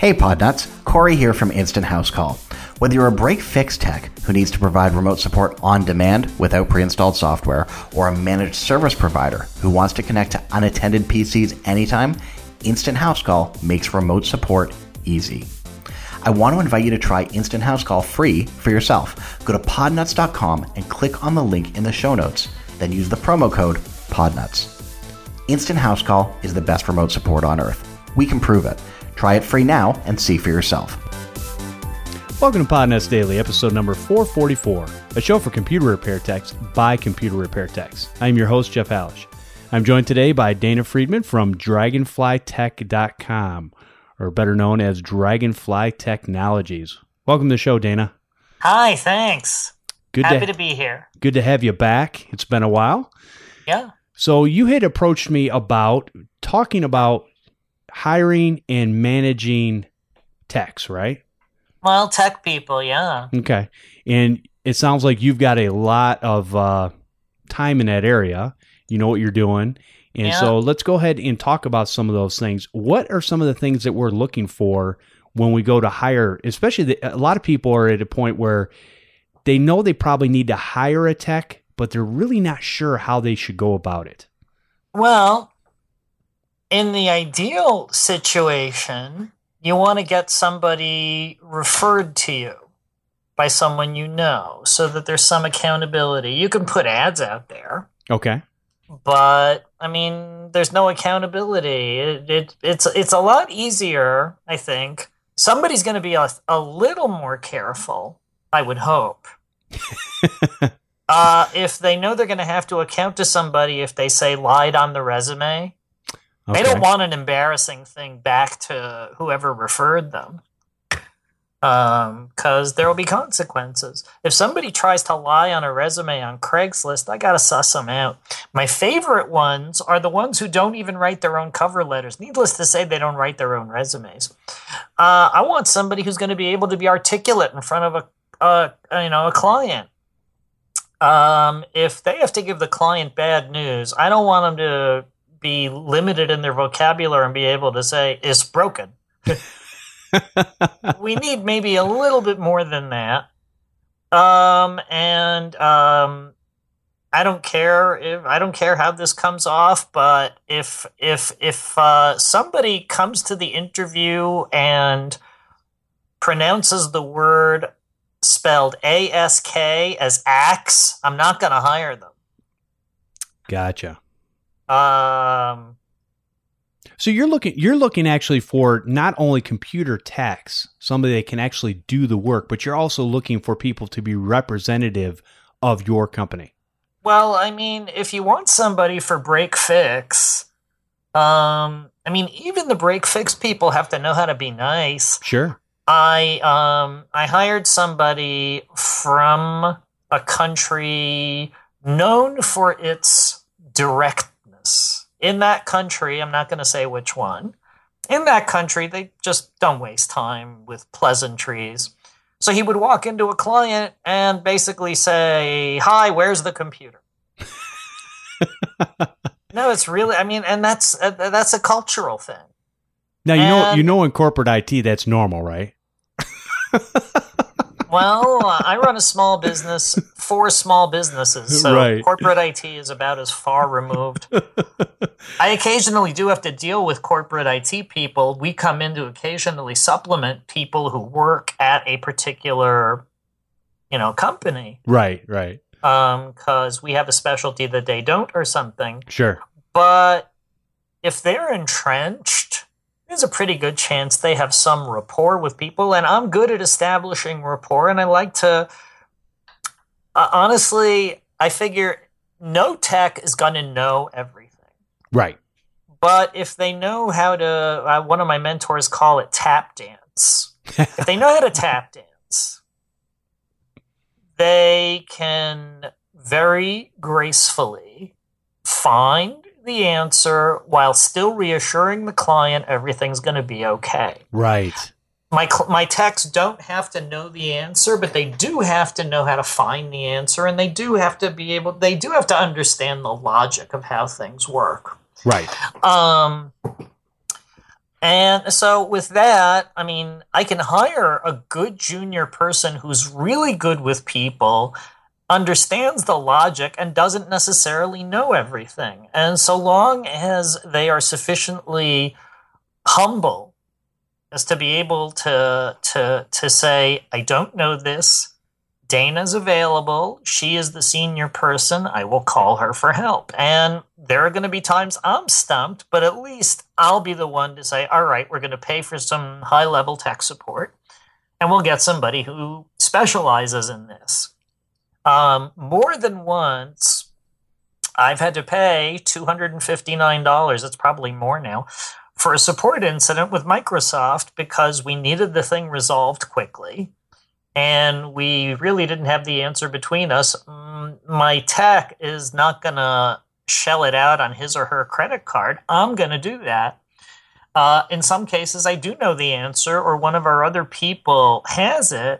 Hey Podnuts, Corey here from Instant House Call. Whether you're a break-fix tech who needs to provide remote support on demand without pre-installed software, or a managed service provider who wants to connect to unattended PCs anytime, Instant House Call makes remote support easy. I want to invite you to try Instant House Call free for yourself. Go to podnuts.com and click on the link in the show notes, then use the promo code PODNUTS. Instant House Call is the best remote support on earth. We can prove it. Try it free now and see for yourself. Welcome to Podnuts Daily, episode number 444, a show for computer repair techs by computer repair techs. I'm your host, Jeff Hallish. I'm joined today by Dana Friedman from DragonflyTech.com, or better known as Dragonfly Technologies. Welcome to the show, Dana. Hi, thanks. Happy to be here. Good to have you back. It's been a while. Yeah. So you had approached me about talking about hiring and managing techs, right? Well, tech people, yeah. Okay. And it sounds like you've got a lot of time in that area. You know what you're doing. And so let's go ahead and talk about some of those things. What are some of the things that we're looking for when we go to hire, especially a lot of people are at a point where they know they probably need to hire a tech, but they're really not sure how they should go about it. Well, in the ideal situation, you want to get somebody referred to you by someone you know so that there's some accountability. You can put ads out there. Okay. But, I mean, there's no accountability. It's a lot easier, I think. Somebody's going to be a little more careful, I would hope. If they know they're going to have to account to somebody if they say lied on the resume. Okay. They don't want an embarrassing thing back to whoever referred them, because there will be consequences. If somebody tries to lie on a resume on Craigslist, I got to suss them out. My favorite ones are the ones who don't even write their own cover letters. Needless to say, they don't write their own resumes. I want somebody who's going to be able to be articulate in front of a client. If they have to give the client bad news, I don't want them to be limited in their vocabulary and be able to say, it's broken. We need maybe a little bit more than that. I don't care how this comes off, but if somebody comes to the interview and pronounces the word spelled ASK as axe, I'm not going to hire them. Gotcha. So you're looking actually for not only computer techs, somebody that can actually do the work, but you're also looking for people to be representative of your company. Well, I mean, if you want somebody for break fix, even the break fix people have to know how to be nice. Sure. I hired somebody from a country known for its directness. In that country, I'm not going to say which one. In that country, they just don't waste time with pleasantries. So he would walk into a client and basically say, "Hi, where's the computer?" No, it's really, and that's a cultural thing. Now, you know in corporate IT, that's normal, right? Well, I run a small business for small businesses, so right. Corporate IT is about as far removed. I occasionally do have to deal with corporate IT people. We come in to occasionally supplement people who work at a particular, company. Right. Because we have a specialty that they don't or something. Sure. But if they're entrenched, there's a pretty good chance they have some rapport with people, and I'm good at establishing rapport, and I like to, honestly, I figure no tech is going to know everything. Right. But if they know how to, one of my mentors call it tap dance. If they know how to tap dance, they can very gracefully find the answer while still reassuring the client everything's going to be okay. Right. My techs don't have to know the answer, but they do have to know how to find the answer, and they do have to understand the logic of how things work. Right. And so with that, I mean, I can hire a good junior person who's really good with people, understands the logic, and doesn't necessarily know everything. And so long as they are sufficiently humble as to be able to say, I don't know this. Dana's available. She is the senior person. I will call her for help. And there are going to be times I'm stumped, but at least I'll be the one to say, all right, we're going to pay for some high-level tech support, and we'll get somebody who specializes in this. More than once, I've had to pay $259. It's probably more now, for a support incident with Microsoft because we needed the thing resolved quickly. And we really didn't have the answer between us. My tech is not going to shell it out on his or her credit card. I'm going to do that. In some cases, I do know the answer, or one of our other people has it.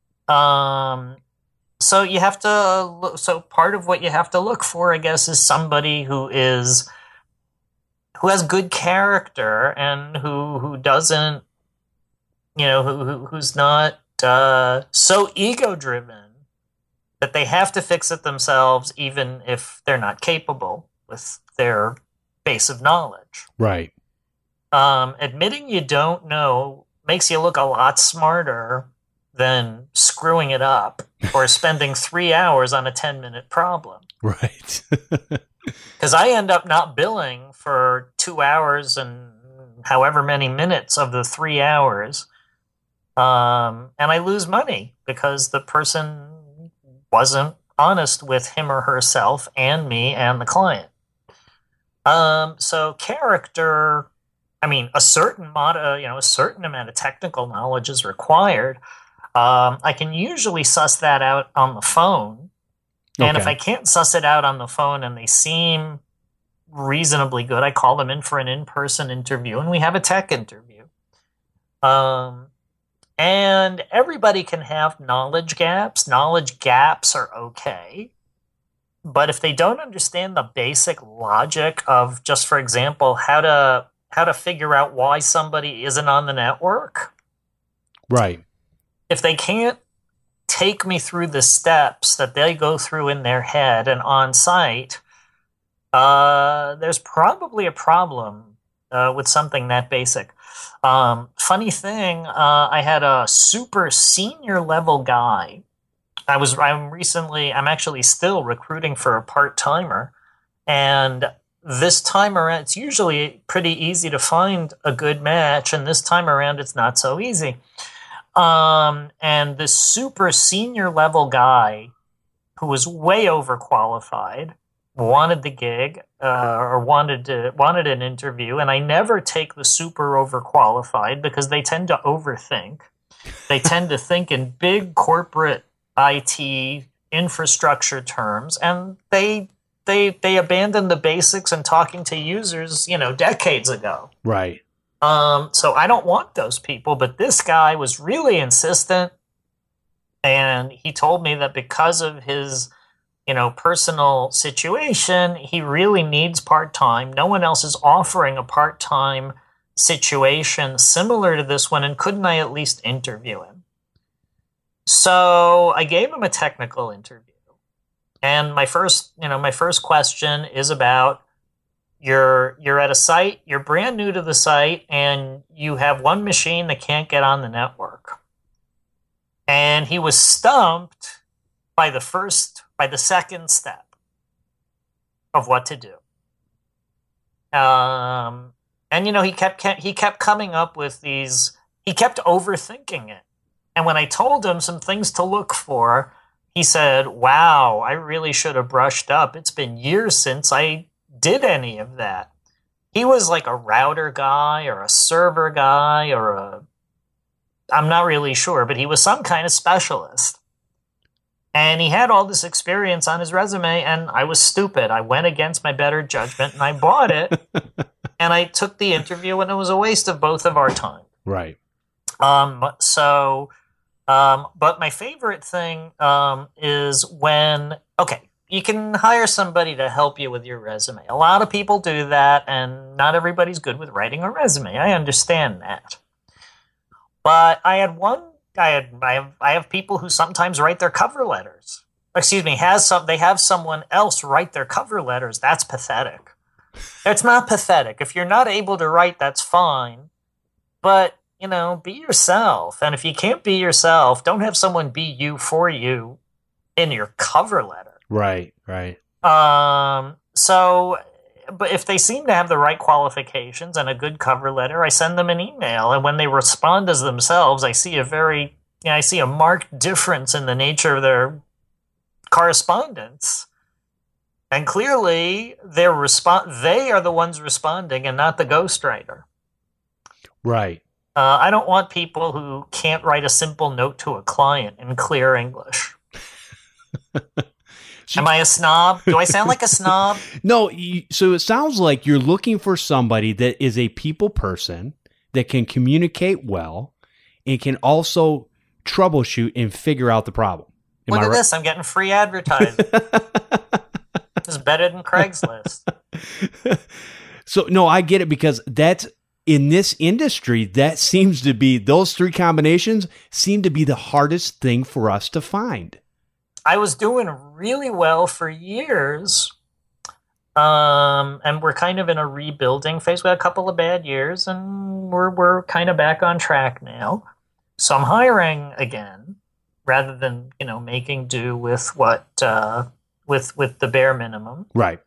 So you have to look, so part of what you have to look for, I guess, is somebody who has good character and who doesn't, who's not so ego-driven that they have to fix it themselves, even if they're not capable with their base of knowledge. Right. Admitting you don't know makes you look a lot smarter than screwing it up or spending 3 hours on a 10-minute problem. Right. Because I end up not billing for 2 hours and however many minutes of the 3 hours. And I lose money because the person wasn't honest with him or herself and me and the client. So character, I mean, a certain amount of technical knowledge is required. I can usually suss that out on the phone. And if I can't suss it out on the phone and they seem reasonably good, I call them in for an in-person interview and we have a tech interview. And everybody can have knowledge gaps. Knowledge gaps are okay. But if they don't understand the basic logic of, just for example, how to figure out why somebody isn't on the network. Right. If they can't take me through the steps that they go through in their head and on site, there's probably a problem with something that basic. Funny thing, I had a super senior level guy. I'm actually still recruiting for a part-timer. And this time around, it's usually pretty easy to find a good match. And this time around, it's not so easy. And this super senior level guy who was way overqualified wanted the gig, or wanted an interview, and I never take the super overqualified because they tend to overthink. They tend to think in big corporate IT infrastructure terms, and they abandoned the basics and talking to users, decades ago. Right. So I don't want those people, but this guy was really insistent, and he told me that because of his personal situation, he really needs part-time. No one else is offering a part-time situation similar to this one, and couldn't I at least interview him? So I gave him a technical interview. And my first question is about, you're at a site, you're brand new to the site, and you have one machine that can't get on the network. And he was stumped by the second step of what to do. And he kept coming up with these, he kept overthinking it. And when I told him some things to look for, he said, wow, I really should have brushed up. It's been years since I did any of that. He was like a router guy or a server guy I'm not really sure, but he was some kind of specialist. And he had all this experience on his resume, and I was stupid. I went against my better judgment, and I bought it. And I took the interview, and it was a waste of both of our time. Right. But my favorite thing is when, you can hire somebody to help you with your resume. A lot of people do that, and not everybody's good with writing a resume. I understand that. But I have people who sometimes write their cover letters. Excuse me, they have someone else write their cover letters. That's pathetic. It's not pathetic. If you're not able to write, that's fine. But, be yourself. And if you can't be yourself, don't have someone be you for you in your cover letter. Right. But if they seem to have the right qualifications and a good cover letter, I send them an email. And when they respond as themselves, I see a marked difference in the nature of their correspondence. And clearly, they are the ones responding and not the ghostwriter. Right. I don't want people who can't write a simple note to a client in clear English. Am I a snob? Do I sound like a snob? No, so it sounds like you're looking for somebody that is a people person that can communicate well and can also troubleshoot and figure out the problem. Look at this. I'm getting free advertising. This is better than Craigslist. So, no, I get it, because that's in this industry, that seems to be, those three combinations seem to be the hardest thing for us to find. I was doing really well for years, and we're kind of in a rebuilding phase. We had a couple of bad years, and we're kind of back on track now. So I'm hiring again, rather than making do with what with the bare minimum. Right.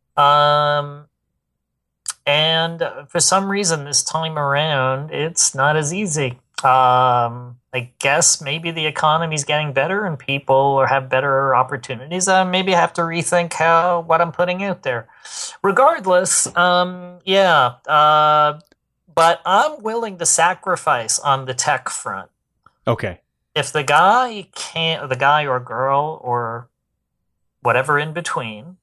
And for some reason this time around, it's not as easy. I guess maybe the economy's getting better and people have better opportunities. Maybe I have to rethink what I'm putting out there. Regardless, but I'm willing to sacrifice on the tech front. Okay. If the guy or girl or whatever in between,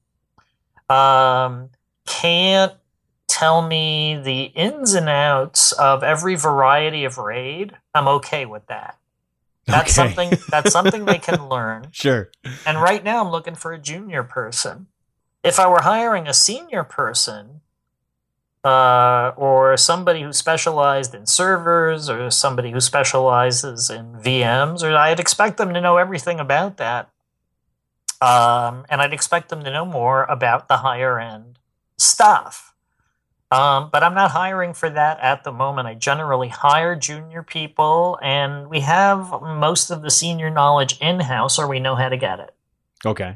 can't tell me the ins and outs of every variety of RAID, I'm okay with that. That's something they can learn. Sure. And right now I'm looking for a junior person. If I were hiring a senior person, or somebody who specialized in servers, or somebody who specializes in VMs, or I'd expect them to know everything about that. And I'd expect them to know more about the higher end stuff. But I'm not hiring for that at the moment. I generally hire junior people, and we have most of the senior knowledge in-house, or we know how to get it. Okay.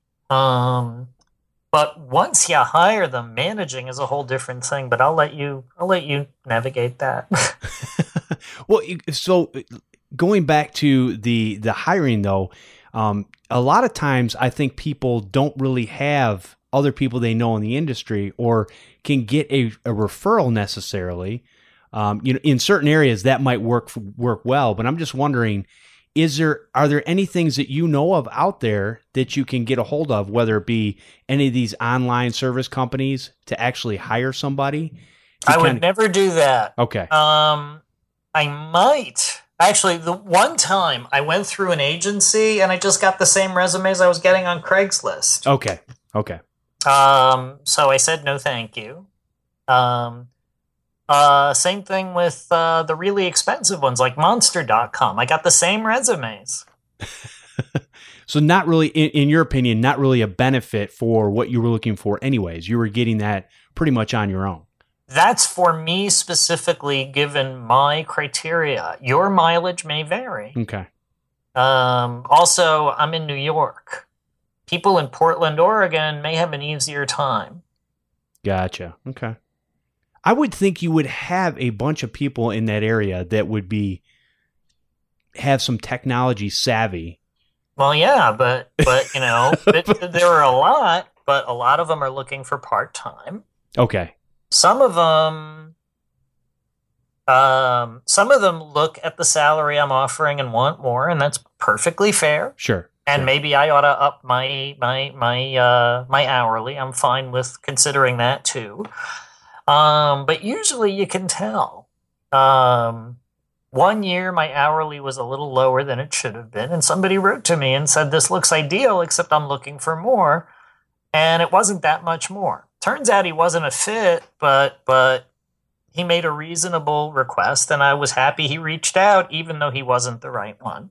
But once you hire them, managing is a whole different thing. But I'll let you navigate that. Well, so going back to the hiring though, a lot of times I think people don't really have other people they know in the industry or can get a referral necessarily. In certain areas that might work well, but I'm just wondering, are there any things that you know of out there that you can get a hold of, whether it be any of these online service companies, to actually hire somebody? I would never do that. Okay. I might. Actually, the one time I went through an agency and I just got the same resumes I was getting on Craigslist. Okay. So I said no thank you. Same thing with the really expensive ones like Monster.com. I got the same resumes. So not really, in your opinion, not really a benefit for what you were looking for anyways. You were getting that pretty much on your own. That's for me specifically, given my criteria. Your mileage may vary. Okay. Also, I'm in New York. People in Portland, Oregon may have an easier time. Gotcha. Okay. I would think you would have a bunch of people in that area that would have some technology savvy. Well, yeah, but there are a lot, but a lot of them are looking for part-time. Okay. Some of them look at the salary I'm offering and want more, and that's perfectly fair. Sure. And maybe I ought to up my hourly. I'm fine with considering that too. But usually you can tell. One year, my hourly was a little lower than it should have been. And somebody wrote to me and said, this looks ideal, except I'm looking for more. And it wasn't that much more. Turns out he wasn't a fit, but he made a reasonable request. And I was happy he reached out, even though he wasn't the right one.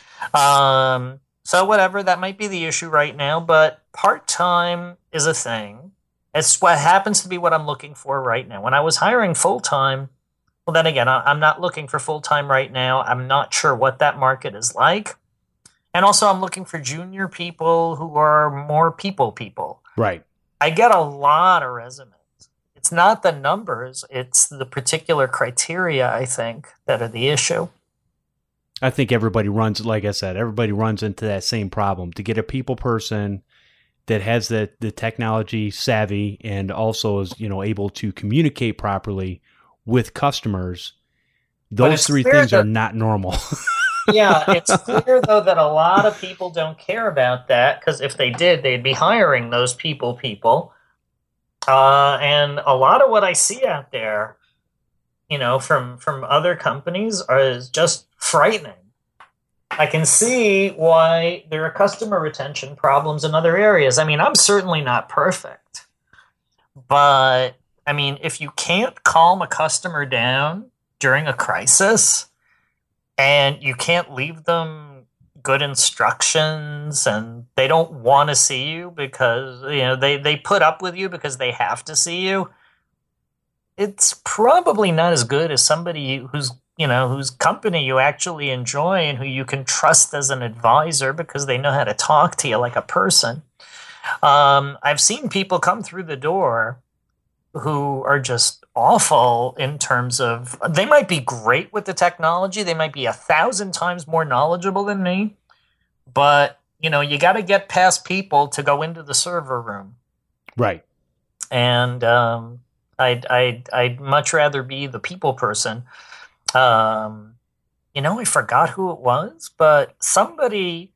So whatever, that might be the issue right now. But part-time is a thing. It's what happens to be what I'm looking for right now. When I was hiring full-time, well, then again, I'm not looking for full-time right now. I'm not sure what that market is like. And also, I'm looking for junior people who are more people. Right. I get a lot of resumes. It's not the numbers. It's the particular criteria, I think, that are the issue. I think everybody runs, like I said, everybody runs into that same problem. To get a people person that has the technology savvy and also is, able to communicate properly with customers, those three things are not normal. Yeah, it's clear, though, that a lot of people don't care about that, because if they did, they'd be hiring those people. And a lot of what I see out there, from other companies is just frightening. I can see why there are customer retention problems in other areas. I mean, I'm certainly not perfect, but I mean, if you can't calm a customer down during a crisis and you can't leave them good instructions and they don't want to see you because, they put up with you because they have to see you, it's probably not as good as somebody whose company you actually enjoy and who you can trust as an advisor because they know how to talk to you like a person. I've seen people come through the door who are just awful in terms of, they might be great with the technology. They might be 1,000 times more knowledgeable than me, but you got to get past people to go into the server room. Right. And, I'd much rather be the people person. I forgot who it was, but somebody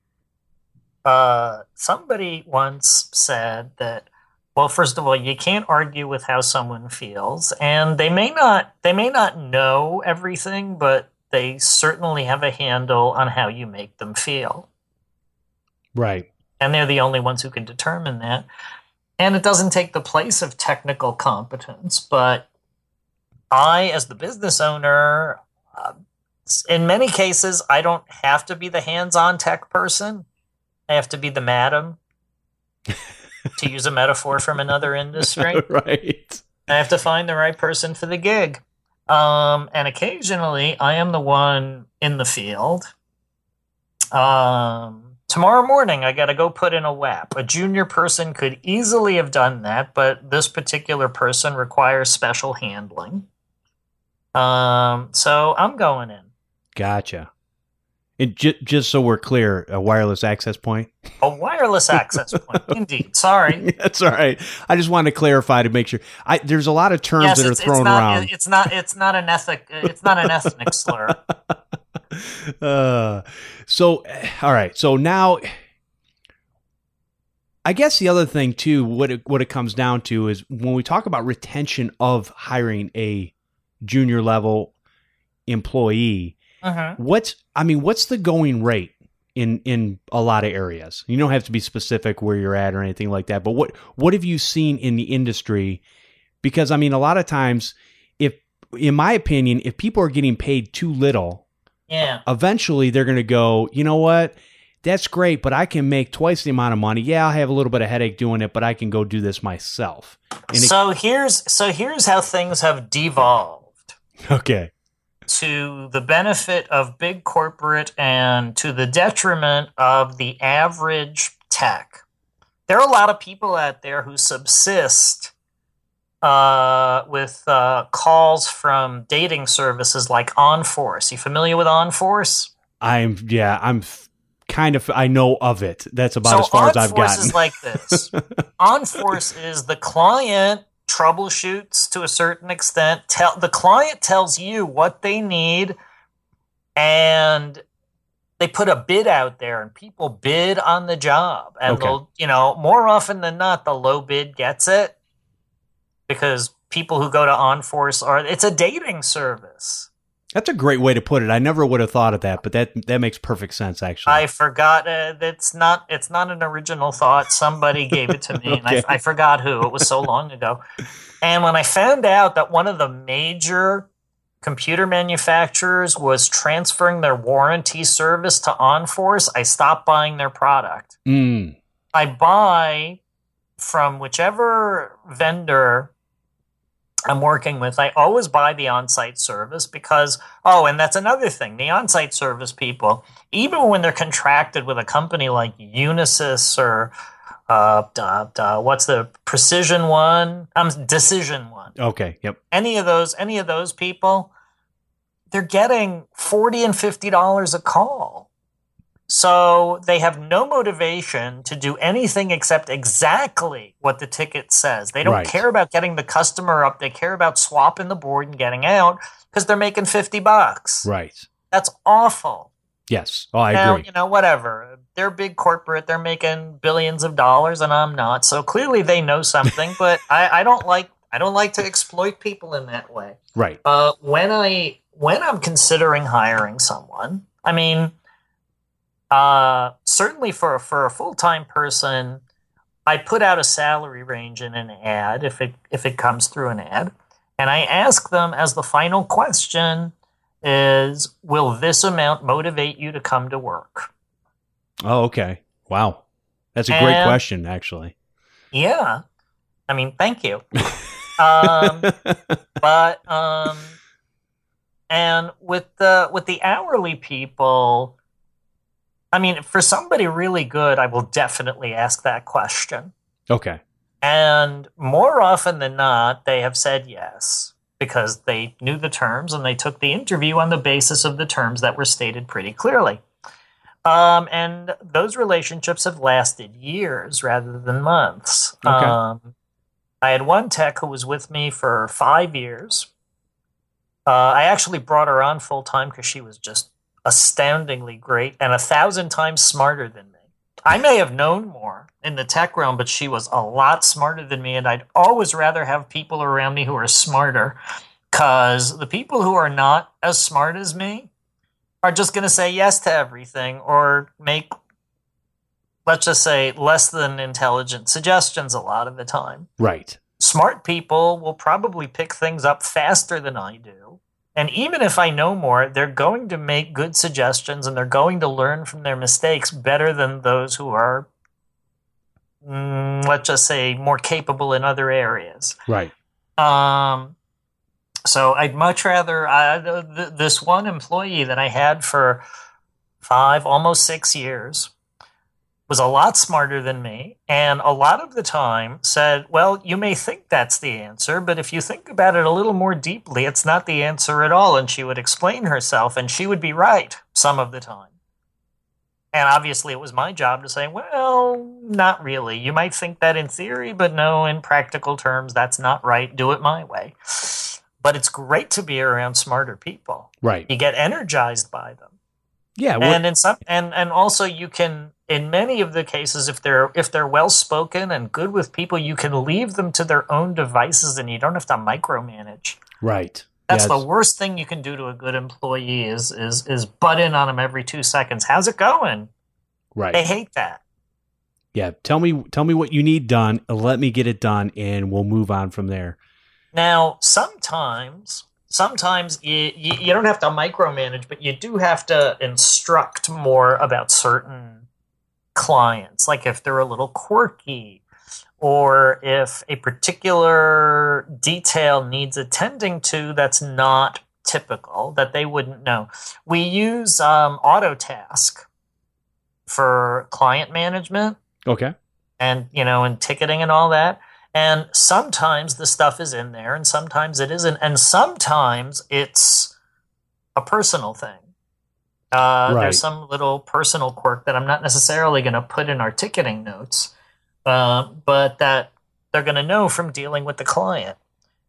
once said that, well, first of all, you can't argue with how someone feels, and they may not know everything, but they certainly have a handle on how you make them feel. Right. And they're the only ones who can determine that. And it doesn't take the place of technical competence, but I, as the business owner, in many cases, I don't have to be the hands-on tech person. I have to be the madam, to use a metaphor from another industry. Right. I have to find the right person for the gig. And occasionally, I am the one in the field. Tomorrow morning, I got to go put in a WAP. A junior person could easily have done that, but this particular person requires special handling. So I'm going in. Gotcha. And just so we're clear, a wireless access point? A wireless access point, indeed. Sorry. That's all right. I just wanted to clarify to make sure. There's a lot of terms that are thrown around. It's not an ethnic slur. So, all right. So now, I guess the other thing too, what it comes down to is when we talk about retention of hiring a junior level employee, what's the going rate in a lot of areas? You don't have to be specific where you're at or anything like that, but what have you seen in the industry? Because a lot of times, in my opinion, if people are getting paid too little, eventually they're going to go, you know what? That's great, but I can make twice the amount of money. Yeah, I have a little bit of headache doing it, but I can go do this myself. So here's how things have devolved. Okay. To the benefit of big corporate and to the detriment of the average tech. There are a lot of people out there who subsist with calls from dating services like OnForce. You familiar with OnForce? I know of it. That's about as far as I've gotten. OnForce is like this. OnForce is the client troubleshoots to a certain extent. The client tells you what they need, and they put a bid out there, and people bid on the job. And more often than not, the low bid gets it, because people who go to OnForce it's a dating service. That's a great way to put it. I never would have thought of that, but that makes perfect sense, actually. I forgot. It's not an original thought. Somebody gave it to me, Okay. and I forgot who. It was so long ago. And when I found out that one of the major computer manufacturers was transferring their warranty service to OnForce, I stopped buying their product. I buy from whichever vendor I'm working with. I always buy the on-site service because, and that's another thing. The on-site service people, even when they're contracted with a company like Unisys or what's the Precision one? Decision one. Okay. Yep. Any of those people, they're getting $40 and $50 a call. So they have no motivation to do anything except exactly what the ticket says. They don't care about getting the customer up. They care about swapping the board and getting out because they're making $50. Right. That's awful. Yes. Oh, I agree. Whatever. They're big corporate. They're making billions of dollars, and I'm not. So clearly they know something. But I don't like to exploit people in that way. Right. When I'm considering hiring someone, I mean, certainly for a full-time person, I put out a salary range in an ad if it comes through an ad, and I ask them as the final question is, will this amount motivate you to come to work? Oh, okay. Wow. That's a great question, actually. Yeah. I mean, thank you. And with the hourly people, I mean, for somebody really good, I will definitely ask that question. Okay. And more often than not, they have said yes because they knew the terms and they took the interview on the basis of the terms that were stated pretty clearly. And those relationships have lasted years rather than months. Okay. I had one tech who was with me for 5 years. I actually brought her on full time because she was just astoundingly great and 1,000 times smarter than me. I may have known more in the tech realm, but she was a lot smarter than me, and I'd always rather have people around me who are smarter, because the people who are not as smart as me are just going to say yes to everything or make, let's just say, less than intelligent suggestions a lot of the time. Right. Smart people will probably pick things up faster than I do. And even if I know more, they're going to make good suggestions and they're going to learn from their mistakes better than those who are, let's just say, more capable in other areas. Right. So I'd much rather, this one employee that I had for 5, almost 6 years, was a lot smarter than me, and a lot of the time said, well, you may think that's the answer, but if you think about it a little more deeply, it's not the answer at all. And she would explain herself, and she would be right some of the time. And obviously it was my job to say, well, not really. You might think that in theory, but no, in practical terms, that's not right. Do it my way. But it's great to be around smarter people. Right. You get energized by them. Yeah. And also you can, in many of the cases, if they're well spoken and good with people, you can leave them to their own devices and you don't have to micromanage. Right. That's the worst thing you can do to a good employee is butt in on them every 2 seconds. How's it going? Right. They hate that. Yeah. Tell me what you need done. Let me get it done, and we'll move on from there. Now, sometimes you don't have to micromanage, but you do have to instruct more about certain clients, like if they're a little quirky or if a particular detail needs attending to that's not typical, that they wouldn't know. We use Autotask for client management. Okay. And, and ticketing and all that. And sometimes the stuff is in there and sometimes it isn't. And sometimes it's a personal thing. Right. There's some little personal quirk that I'm not necessarily going to put in our ticketing notes, but that they're going to know from dealing with the client.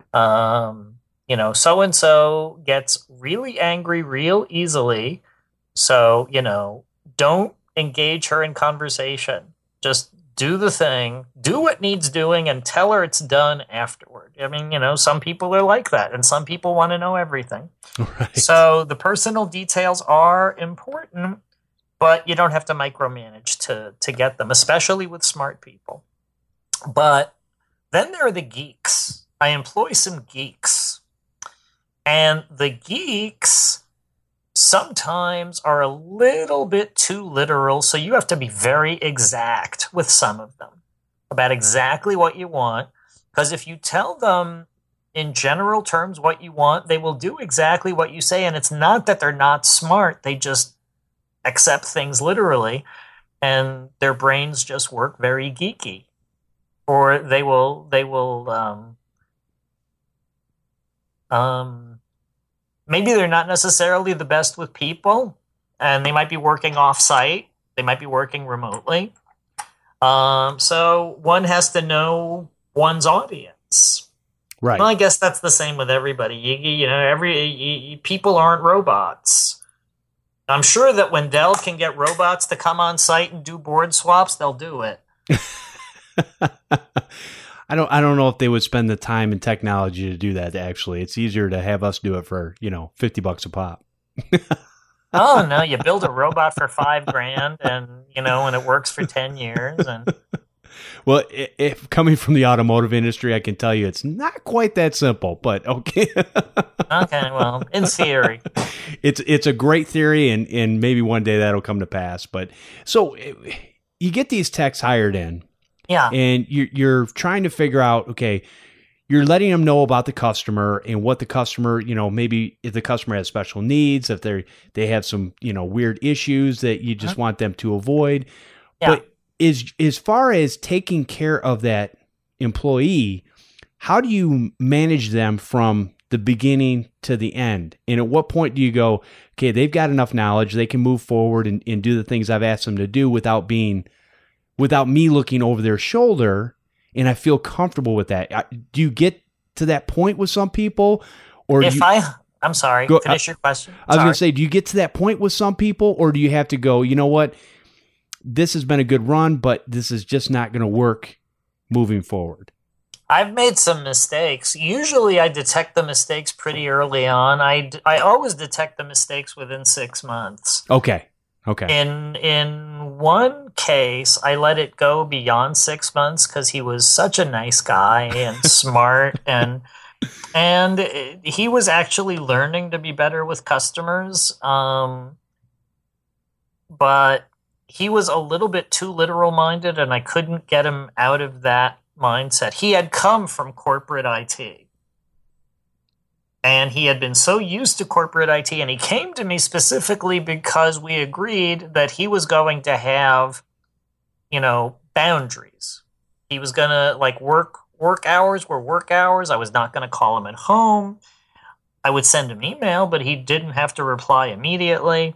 So-and-so gets really angry real easily. So, don't engage her in conversation. Just do the thing, do what needs doing, and tell her it's done afterward. I mean, some people are like that, and some people want to know everything. Right. So the personal details are important, but you don't have to micromanage to get them, especially with smart people. But then there are the geeks. I employ some geeks. And the geeks sometimes are a little bit too literal, so you have to be very exact with some of them about exactly what you want. Because if you tell them in general terms what you want, they will do exactly what you say. And it's not that they're not smart, they just accept things literally, and their brains just work very geeky. Or they will maybe they're not necessarily the best with people, and they might be working off-site. They might be working remotely. So one has to know one's audience. Right. Well, I guess that's the same with everybody. People aren't robots. I'm sure that when Dell can get robots to come on site and do board swaps, they'll do it. I don't know if they would spend the time and technology to do that. Actually, it's easier to have us do it for $50 a pop. Oh no, you build a robot for $5,000, and it works for 10 years. And well, if coming from the automotive industry, I can tell you it's not quite that simple. But okay. Okay, well, in theory, it's a great theory, and maybe one day that'll come to pass. But so you get these techs hired in. Yeah. And you're trying to figure out, okay, you're letting them know about the customer and what the customer, maybe if the customer has special needs, if they have some, weird issues that you just want them to avoid. Yeah. But as far as taking care of that employee, how do you manage them from the beginning to the end? And at what point do you go, okay, they've got enough knowledge, they can move forward and do the things I've asked them to do without me looking over their shoulder, and I feel comfortable with that. Do you get to that point with some people? Or I'm sorry, finish your question. I was going to say, do you get to that point with some people, or do you have to go, you know what, this has been a good run, but this is just not going to work moving forward? I've made some mistakes. Usually I detect the mistakes pretty early on. I always detect the mistakes within 6 months. Okay. In one case, I let it go beyond 6 months because he was such a nice guy and smart, and he was actually learning to be better with customers. But he was a little bit too literal minded, and I couldn't get him out of that mindset. He had come from corporate IT. And he had been so used to corporate IT, and he came to me specifically because we agreed that he was going to have, boundaries. He was going to work hours were work hours. I was not going to call him at home. I would send him an email, but he didn't have to reply immediately.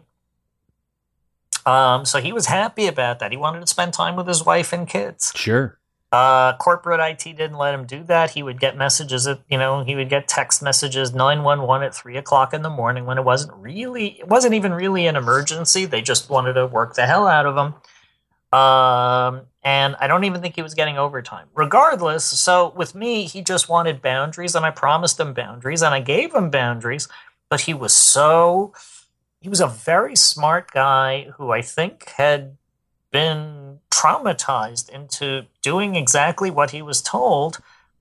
So he was happy about that. He wanted to spend time with his wife and kids. Sure. Corporate IT didn't let him do that. He would get messages he would get text messages 911 at 3:00 in the morning when it wasn't even really an emergency. They just wanted to work the hell out of him. And I don't even think he was getting overtime. Regardless, so with me, he just wanted boundaries, and I promised him boundaries, and I gave him boundaries, but he was a very smart guy who I think had been traumatized into doing exactly what he was told,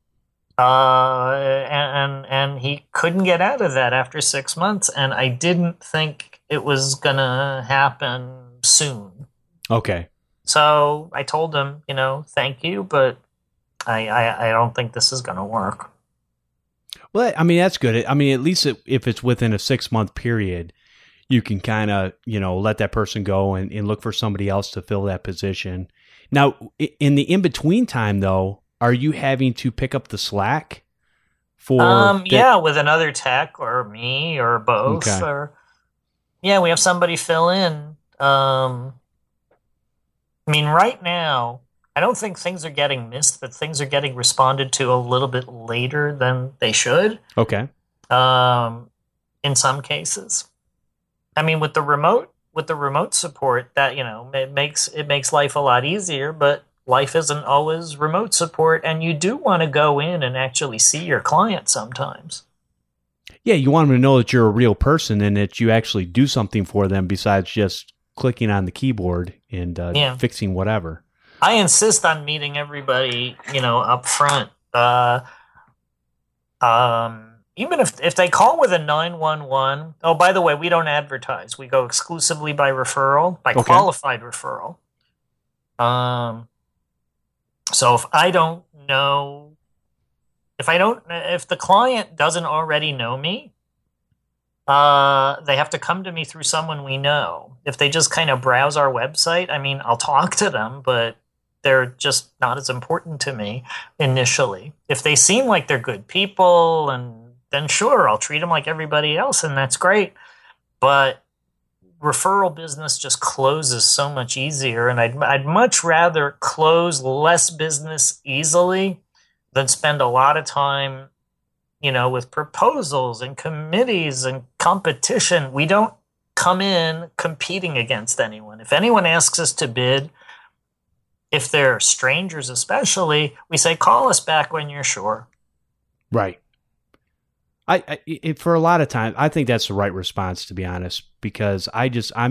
and he couldn't get out of that after 6 months, and I didn't think it was gonna happen soon. Okay. So I told him, thank you, but I don't think this is gonna work. Well, I mean, that's good. I mean, at least if it's within a 6 month period, you can kind of, let that person go and look for somebody else to fill that position. Now, in the in-between time, though, are you having to pick up the slack for with another tech or me or both? Okay. Or we have somebody fill in. I mean, right now, I don't think things are getting missed, but things are getting responded to a little bit later than they should. Okay. In some cases. I mean, with the remote support, that it makes life a lot easier. But life isn't always remote support, and you do want to go in and actually see your client sometimes. Yeah, you want them to know that you're a real person and that you actually do something for them besides just clicking on the keyboard and fixing whatever. I insist on meeting everybody, up front. Even if they call with a 911, oh, by the way, we don't advertise. We go exclusively by referral, by qualified referral. So if the client doesn't already know me, they have to come to me through someone we know. If they just kind of browse our website, I'll talk to them, but they're just not as important to me initially. If they seem like they're good people, and then sure, I'll treat them like everybody else, and that's great. But referral business just closes so much easier, and I'd much rather close less business easily than spend a lot of time, with proposals and committees and competition. We don't come in competing against anyone. If anyone asks us to bid, if they're strangers especially, we say, call us back when you're sure. Right. For a lot of times, I think that's the right response, to be honest, because I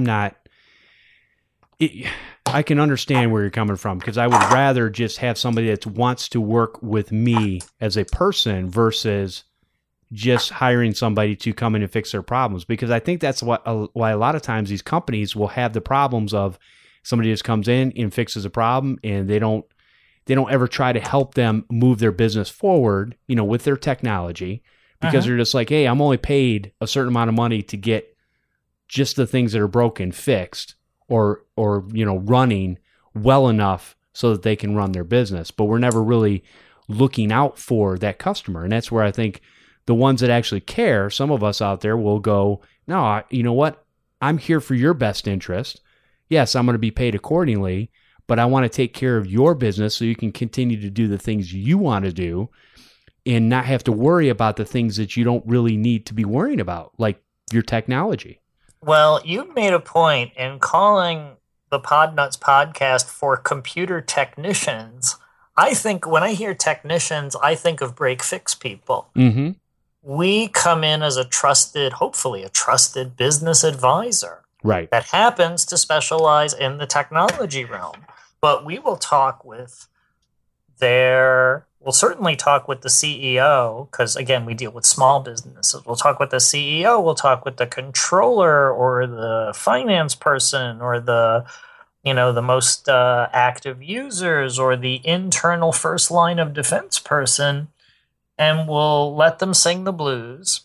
can understand where you're coming from, because I would rather just have somebody that wants to work with me as a person versus just hiring somebody to come in and fix their problems. Because I think that's why a lot of times these companies will have the problems of somebody just comes in and fixes a problem, and they don't ever try to help them move their business forward, with their technology, because they're just like, hey, I'm only paid a certain amount of money to get just the things that are broken fixed or running well enough so that they can run their business. But we're never really looking out for that customer. And that's where I think the ones that actually care, some of us out there will go, no, you know what? I'm here for your best interest. Yes, I'm going to be paid accordingly, but I want to take care of your business so you can continue to do the things you want to do and not have to worry about the things that you don't really need to be worrying about, like your technology. Well, you made a point in calling the Podnuts podcast for computer technicians. I think when I hear technicians, I think of break-fix people. Mm-hmm. We come in as hopefully a trusted business advisor. Right. That happens to specialize in the technology realm. But we will talk with we'll certainly talk with the CEO, because again, we deal with small businesses. We'll talk with the CEO, we'll talk with the controller or the finance person or the most active users or the internal first line of defense person, and we'll let them sing the blues.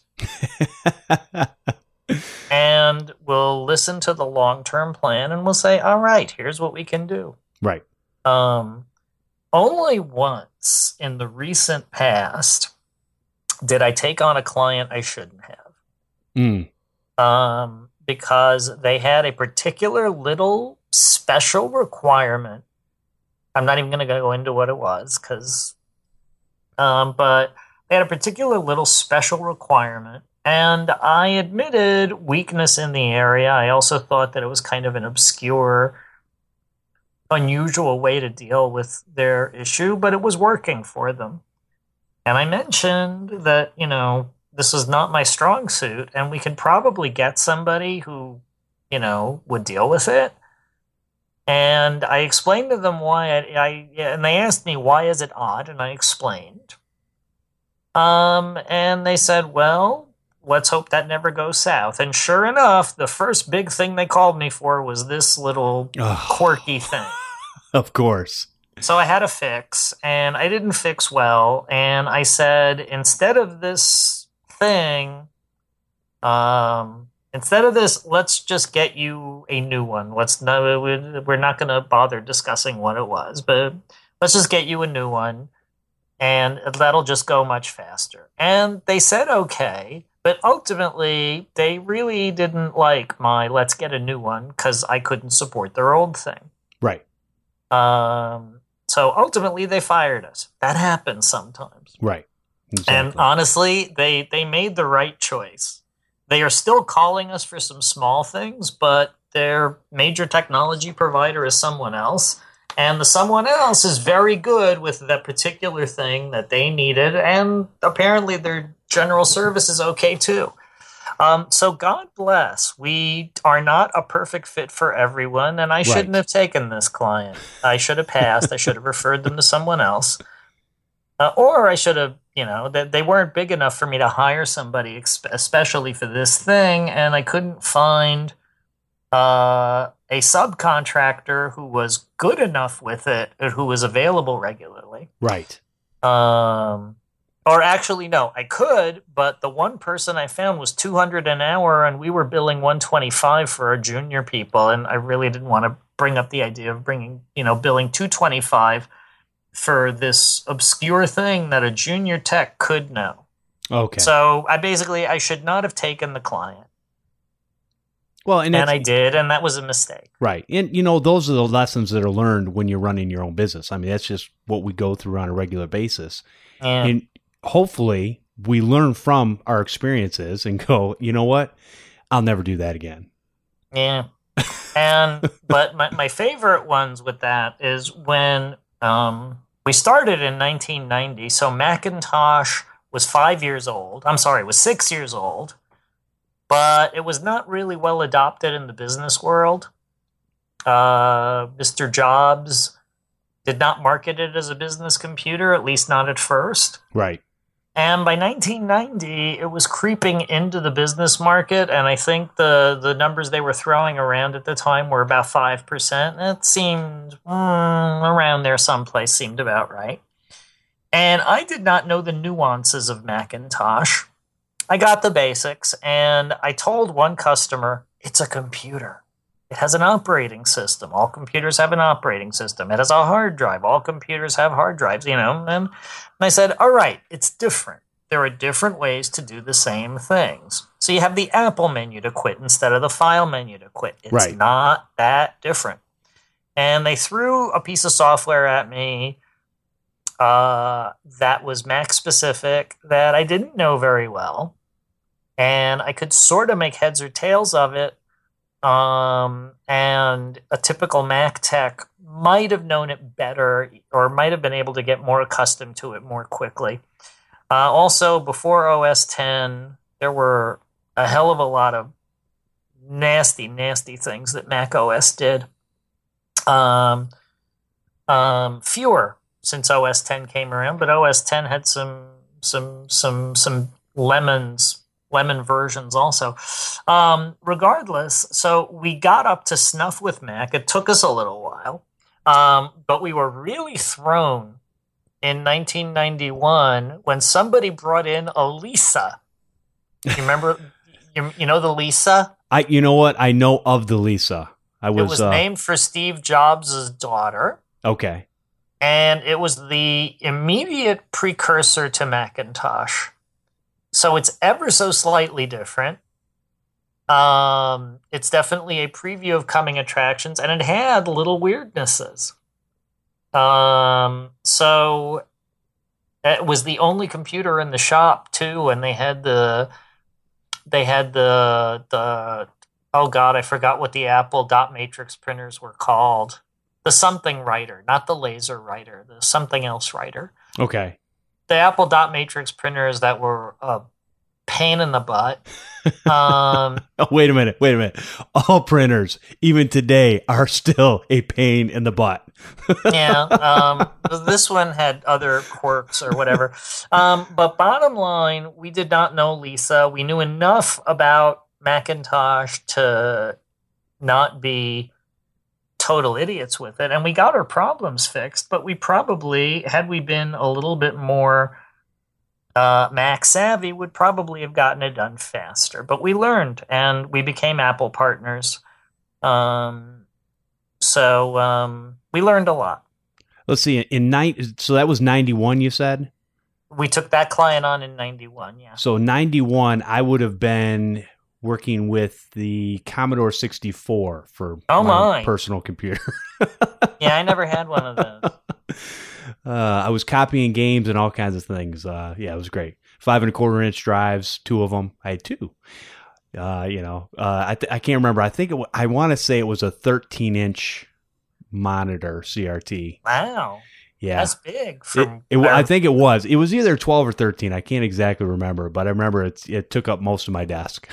And we'll listen to the long-term plan, and we'll say, all right, here's what we can do. Right. Only once in the recent past did I take on a client I shouldn't have. Because they had a particular little special requirement. I'm not even going to go into what it was, but they had a particular little special requirement. And I admitted weakness in the area. I also thought that it was kind of an obscure, unusual way to deal with their issue, but it was working for them. And I mentioned that, this is not my strong suit, and we could probably get somebody who, would deal with it. And I explained to them why and they asked me, why is it odd? And I explained. And they said, well, let's hope that never goes south. And sure enough, the first big thing they called me for was this little quirky thing. Of course. So I had a fix, and I didn't fix well. And I said, instead of this, let's just get you a new one. We're not going to bother discussing what it was, but let's just get you a new one, and that'll just go much faster. And they said, okay. But ultimately, they really didn't like my let's get a new one, because I couldn't support their old thing. Right. So ultimately, they fired us. That happens sometimes. Right. Exactly. And honestly, they made the right choice. They are still calling us for some small things, but their major technology provider is someone else. And the someone else is very good with that particular thing that they needed, and apparently their general service is okay too. So God bless. We are not a perfect fit for everyone, and I shouldn't have taken this client. I should have passed. I should have referred them to someone else. Or I should have, they weren't big enough for me to hire somebody, especially for this thing, and I couldn't find a subcontractor who was good enough with it, who was available regularly. Right. Or actually, no, I could, but the one person I found was $200 an hour, and we were billing $125 for our junior people, and I really didn't want to bring up the idea of billing $225 for this obscure thing that a junior tech could know. Okay. So I should not have taken the client. Well, and I did, and that was a mistake. Right. And, those are the lessons that are learned when you're running your own business. I mean, that's just what we go through on a regular basis. Yeah. And hopefully we learn from our experiences and go, you know what? I'll never do that again. Yeah. But my favorite ones with that is when we started in 1990. So Macintosh was 6 years old. But it was not really well adopted in the business world. Mr. Jobs did not market it as a business computer, at least not at first. Right. And by 1990, it was creeping into the business market, and I think the numbers they were throwing around at the time were about 5%. That seemed around there someplace, seemed about right. And I did not know the nuances of Macintosh. I got the basics, and I told one customer, it's a computer. It has an operating system. All computers have an operating system. It has a hard drive. All computers have hard drives, And I said, all right, it's different. There are different ways to do the same things. So you have the Apple menu to quit instead of the file menu to quit. It's not that different. And they threw a piece of software at me that was Mac specific that I didn't know very well. And I could sort of make heads or tails of it. And a typical Mac tech might have known it better or might have been able to get more accustomed to it more quickly. Also, before OS X, there were a hell of a lot of nasty, nasty things that Mac OS did. Fewer since OS X came around, but OS X had some lemon versions also. Regardless, so we got up to snuff with Mac. It took us a little while, but we were really thrown in 1991 when somebody brought in a Lisa. You remember, you know the Lisa? You know what? I know of the Lisa. It was named for Steve Jobs' daughter. Okay. And it was the immediate precursor to Macintosh. So it's ever so slightly different. It's definitely a preview of coming attractions, and it had little weirdnesses. So it was the only computer in the shop too, and they had the oh God, I forgot what the Apple dot matrix printers were called. The something writer, not the laser writer, the something else writer. Okay. The Apple dot matrix printers that were a pain in the butt. Oh, wait a minute. All printers, even today, are still a pain in the butt. Yeah. This one had other quirks or whatever. But bottom line, we did not know Lisa. We knew enough about Macintosh to not be total idiots with it. And we got our problems fixed, but we probably, had we been a little bit more Mac savvy, would probably have gotten it done faster. But we learned, and we became Apple partners. So we learned a lot. Let's see. So that was 91, you said? We took that client on in 91, yeah. So 91, I would have been working with the Commodore 64 for my personal computer. Yeah, I never had one of those. I was copying games and all kinds of things. Yeah, it was great. 5 1/4-inch drives, 2 of them. I had 2. I can't remember. I want to say it was a 13-inch monitor CRT. Wow. Yeah. That's big. I think it was. It was either 12 or 13. I can't exactly remember, but I remember it took up most of my desk.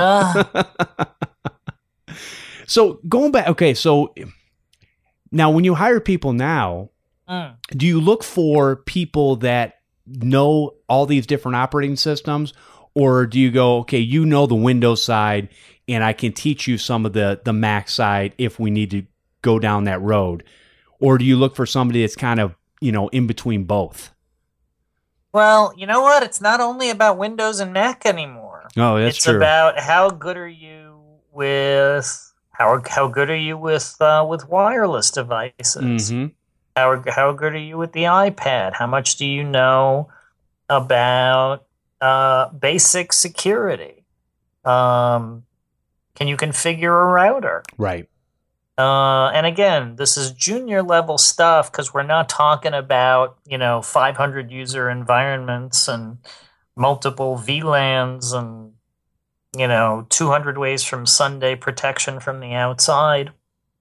So going back, okay, so now when you hire people now, do you look for people that know all these different operating systems, or do you go, okay, you know the Windows side, and I can teach you some of the Mac side if we need to go down that road? Or do you look for somebody that's kind of, in between both? Well, you know what? It's not only about Windows and Mac anymore. Oh, that's true. It's about how good are you with how good are you with wireless devices? Mm-hmm. How good are you with the iPad? How much do you know about basic security? Can you configure a router? Right. And again, this is junior level stuff because we're not talking about 500 user environments and multiple VLANs and 200 ways from Sunday protection from the outside.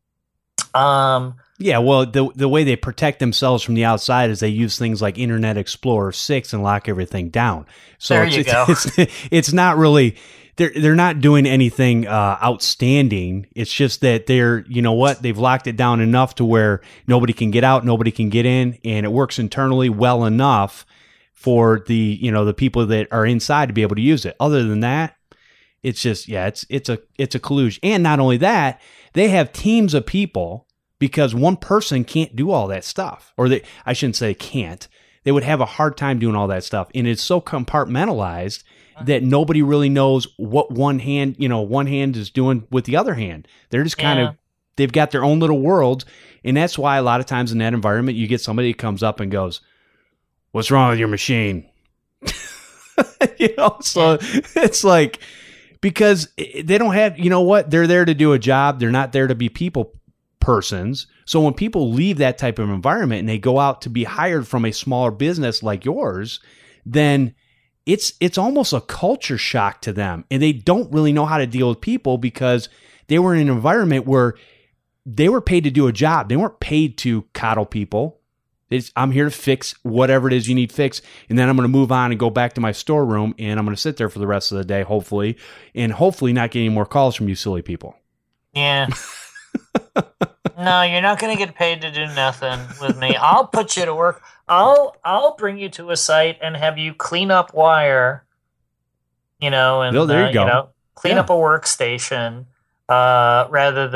Yeah, well, the way they protect themselves from the outside is they use things like Internet Explorer 6 and lock everything down. So there you go. It's not really they're not doing anything outstanding. It's just that they've locked it down enough to where nobody can get out, nobody can get in, and it works internally well enough for the people that are inside to be able to use it. Other than that, it's just it's a collusion. And not only that, they have teams of people, because one person can't do all that stuff. Or I shouldn't say can't. They would have a hard time doing all that stuff. And it's so compartmentalized that nobody really knows what one hand is doing with the other hand. They're just kind of, they've got their own little worlds. And that's why a lot of times in that environment, you get somebody that comes up and goes, "What's wrong with your machine?" So it's like, because they don't have, they're there to do a job. They're not there to be people persons. So when people leave that type of environment and they go out to be hired from a smaller business like yours, then it's almost a culture shock to them. And they don't really know how to deal with people because they were in an environment where they were paid to do a job. They weren't paid to coddle people. I'm here to fix whatever it is you need fixed, and then I'm going to move on and go back to my storeroom, and I'm going to sit there for the rest of the day, hopefully not get any more calls from you silly people. Yeah. No, you're not going to get paid to do nothing with me. I'll put you to work. I'll bring you to a site and have you clean up wire, and there you go. Clean up a workstation, rather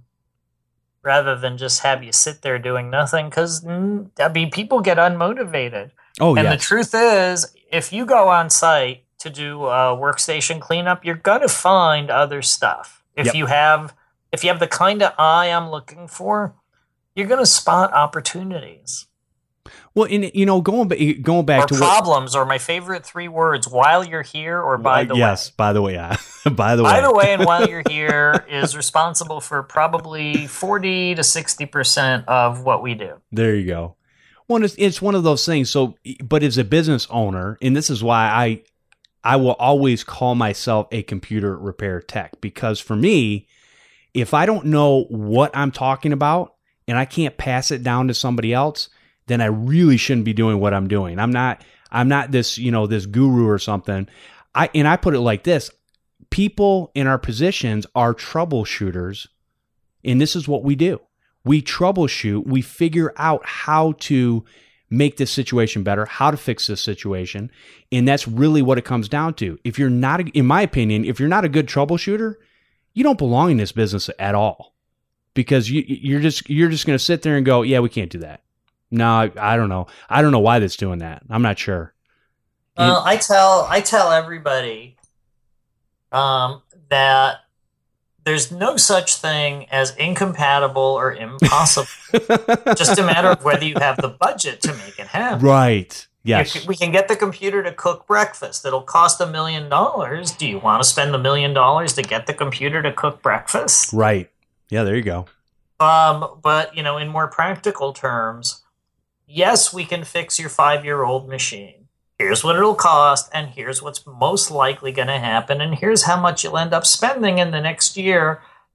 than just have you sit there doing nothing. Because people get unmotivated. Oh, and yes. The truth is, if you go on site to do workstation cleanup, you're going to find other stuff. If you have the kind of eye I'm looking for, you're going to spot opportunities. Well, going back to problems are my favorite 3 words. While you're here, or by the way. Yes, by the way, yeah. By the way, and while you're here is responsible for probably 40 to 60% of what we do. There you go. Well, it's one of those things. So, but as a business owner, and this is why I will always call myself a computer repair tech, because for me, if I don't know what I'm talking about and I can't pass it down to somebody else, then I really shouldn't be doing what I'm doing. I'm not this, this guru or something. I put it like this: people in our positions are troubleshooters, and this is what we do. We troubleshoot, we figure out how to make this situation better, how to fix this situation. And that's really what it comes down to. If you're not, in my opinion, if you're not a good troubleshooter, you don't belong in this business at all, because you're just going to sit there and go, "Yeah, we can't do that." No, I don't know. I don't know why that's doing that. I'm not sure. Well, I tell everybody that there's no such thing as incompatible or impossible. Just a matter of whether you have the budget to make it happen. Right. Yes. We can get the computer to cook breakfast. It'll cost $1 million. Do you want to spend $1 million to get the computer to cook breakfast? Right. Yeah, there you go. But, in more practical terms, yes, we can fix your 5-year-old machine. Here's what it'll cost, and here's what's most likely going to happen, and here's how much you'll end up spending in the next year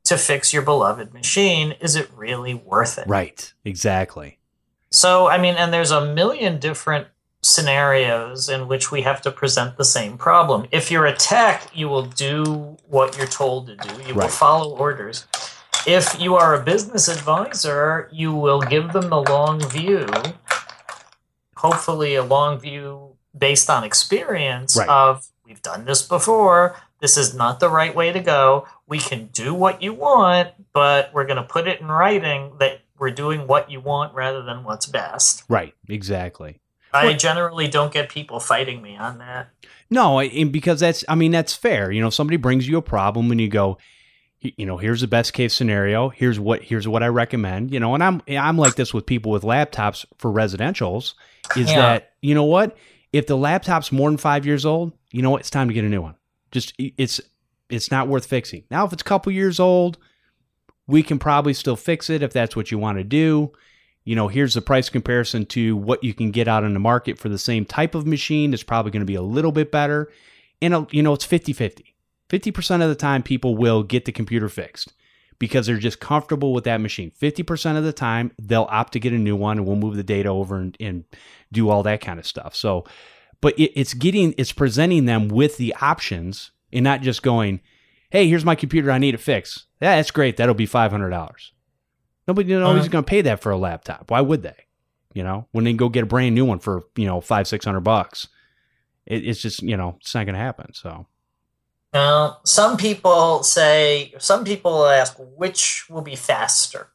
to fix your beloved machine. Is it really worth it? Right. Exactly. So, I mean, and there's a million different scenarios in which we have to present the same problem. If you're a tech, you will do what you're told to do. You will follow orders. If you are a business advisor, you will give them the long view, hopefully a long view based on experience of, we've done this before, this is not the right way to go, we can do what you want, but we're going to put it in writing that we're doing what you want rather than what's best. Right, exactly. I generally don't get people fighting me on that. No, because that's fair. You know, somebody brings you a problem and you go, you know, here's the best case scenario. Here's what I recommend. You know, and I'm like this with people with laptops for residentials. Is that, you know what? If the laptop's more than 5 years old, you know what? It's time to get a new one. Just it's not worth fixing. Now, if it's a couple years old, we can probably still fix it if that's what you want to do. You know, here's the price comparison to what you can get out in the market for the same type of machine. It's probably going to be a little bit better. And, you know, it's 50-50. 50% of the time, people will get the computer fixed because they're just comfortable with that machine. 50% of the time, they'll opt to get a new one, and we'll move the data over and do all that kind of stuff. So, but it's presenting them with the options and not just going, hey, here's my computer, I need it fixed. Yeah, that's great. That'll be $500. Nobody's going to pay that for a laptop. Why would they? You know, when they can go get a brand new one for, you know, $500-$600, it's just, you know, it's not going to happen. So. Now, some people ask, which will be faster?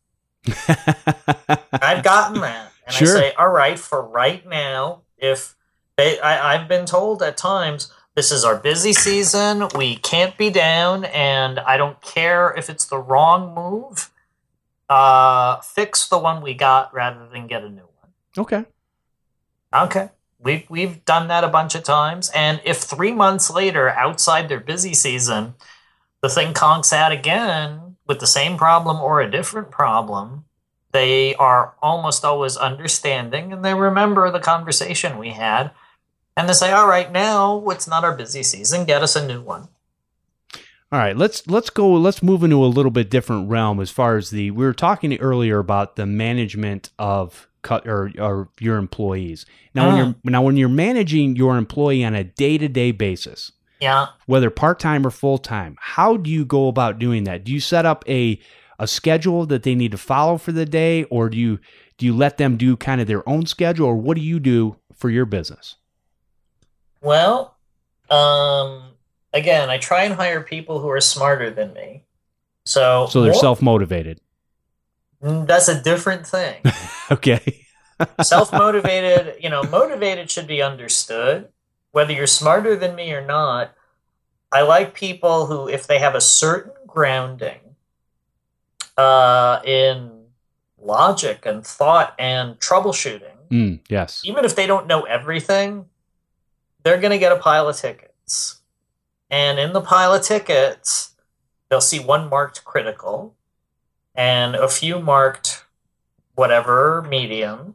I've gotten that. And I say, all right, for right now, I've been told at times, this is our busy season, we can't be down, and I don't care if it's the wrong move. Fix the one we got rather than get a new one. Okay. We've done that a bunch of times. And if 3 months later, outside their busy season, the thing conks out again with the same problem or a different problem, they are almost always understanding and they remember the conversation we had. And they say, all right, now it's not our busy season. Get us a new one. All right, let's move into a little bit different realm as far as we were talking earlier about the management of or your employees. Now, when you're managing your employee on a day-to-day basis, whether part-time or full-time, how do you go about doing that? Do you set up a schedule that they need to follow for the day, or do you let them do kind of their own schedule, or what do you do for your business? Well, again, I try and hire people who are smarter than me. So they're self-motivated. That's a different thing. Okay. Self-motivated, motivated should be understood. Whether you're smarter than me or not, I like people who, if they have a certain grounding in logic and thought and troubleshooting, yes, even if they don't know everything, they're going to get a pile of tickets. And in the pile of tickets, they'll see one marked critical and a few marked whatever, medium,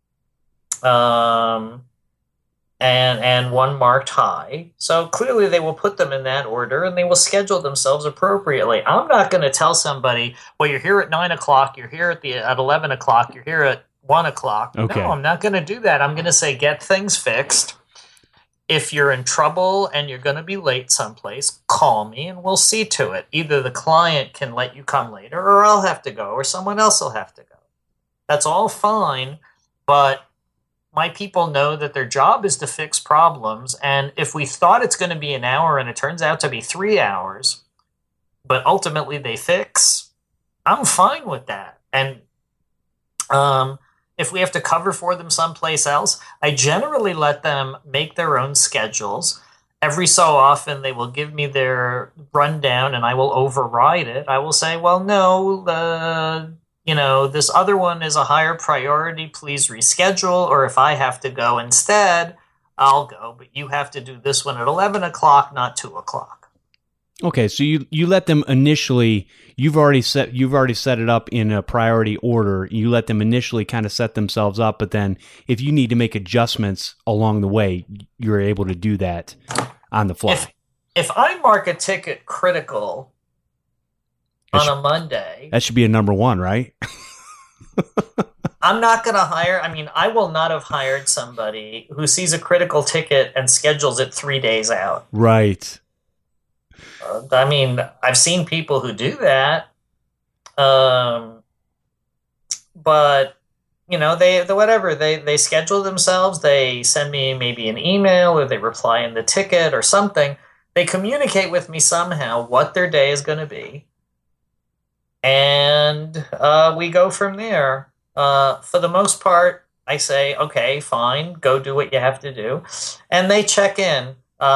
and one marked high. So clearly they will put them in that order and they will schedule themselves appropriately. I'm not going to tell somebody, well, you're here at 9 o'clock, you're here at 11 o'clock, you're here at 1 o'clock. Okay. No, I'm not going to do that. I'm going to say, get things fixed. If you're in trouble and you're going to be late someplace, call me and we'll see to it. Either the client can let you come later or I'll have to go or someone else will have to go. That's all fine, but my people know that their job is to fix problems. And if we thought it's going to be an hour and it turns out to be 3 hours, but ultimately they fix, I'm fine with that. And if we have to cover for them someplace else, I generally let them make their own schedules. Every so often, they will give me their rundown, and I will override it. I will say, well, no, this other one is a higher priority. Please reschedule. Or if I have to go instead, I'll go. But you have to do this one at 11 o'clock, not 2 o'clock. Okay, so you let them initially. You've already set it up in a priority order. You let them initially kind of set themselves up, but then if you need to make adjustments along the way, you're able to do that on the fly. If I mark a ticket critical, on a Monday. That should be a number one, right? I'm not going to hire. I mean, I will not have hired somebody who sees a critical ticket and schedules it 3 days out. Right. I mean, I've seen people who do that. But you know, they schedule themselves. They send me maybe an email, or they reply in the ticket or something. They communicate with me somehow what their day is going to be, and we go from there. For the most part, I say, okay, fine, go do what you have to do, and they check in.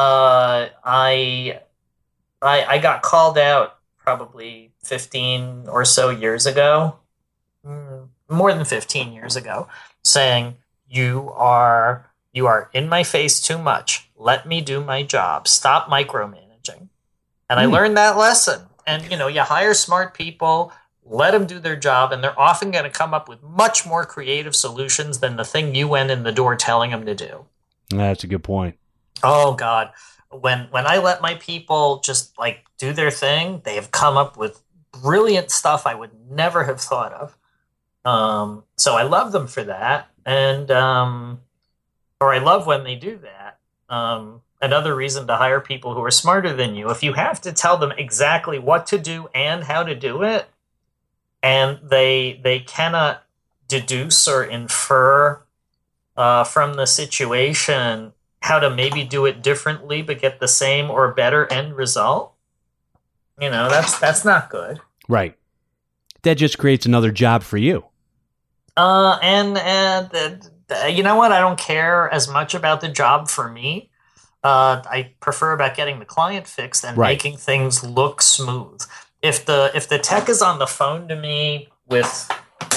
I got called out probably 15 or so years ago. More than 15 years ago, saying, you are in my face too much. Let me do my job. Stop micromanaging. And I learned that lesson. And, you know, you hire smart people, let them do their job, and they're often going to come up with much more creative solutions than the thing you went in the door telling them to do. That's a good point. Oh, God. When I let my people just, like, do their thing, they have come up with brilliant stuff I would never have thought of. So I love them for that, and or I love when they do that. Another reason to hire people who are smarter than you, if you have to tell them exactly what to do and how to do it, and they cannot deduce or infer from the situation how to maybe do it differently but get the same or better end result, you know, that's not good. Right. That just creates another job for you. And you know what? I don't care as much about the job for me. I prefer about getting the client fixed and making things look smooth. If the tech is on the phone to me with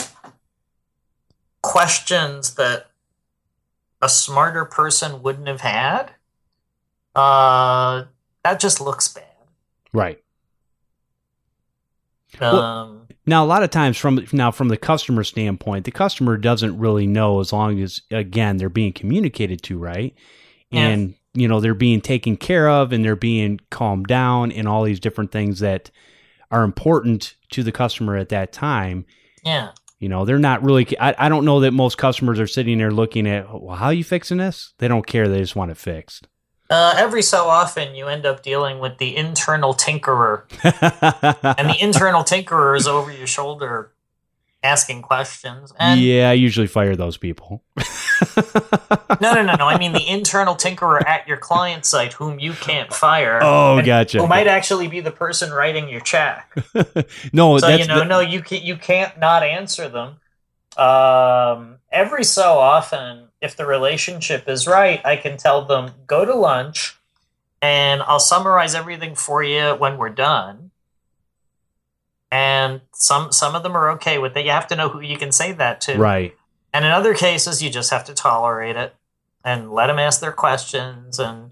questions that a smarter person wouldn't have had, that just looks bad. Right. Now, a lot of times from the customer standpoint, the customer doesn't really know, as long as, again, they're being communicated to, right? And, you know, they're being taken care of, and they're being calmed down, and all these different things that are important to the customer at that time. Yeah. You know, they're not really, I don't know that most customers are sitting there looking at, well, how are you fixing this? They don't care. They just want it fixed. Every so often, you end up dealing with the internal tinkerer. And the internal tinkerer is over your shoulder asking questions. And yeah, I usually fire those people. No. I mean the internal tinkerer at your client site whom you can't fire. Oh, gotcha. Who might actually be the person writing your check. No, so, you can't not answer them. Every so often, if the relationship is right, I can tell them, go to lunch, and I'll summarize everything for you when we're done. And some of them are okay with it. You have to know who you can say that to. Right. And in other cases, you just have to tolerate it and let them ask their questions, and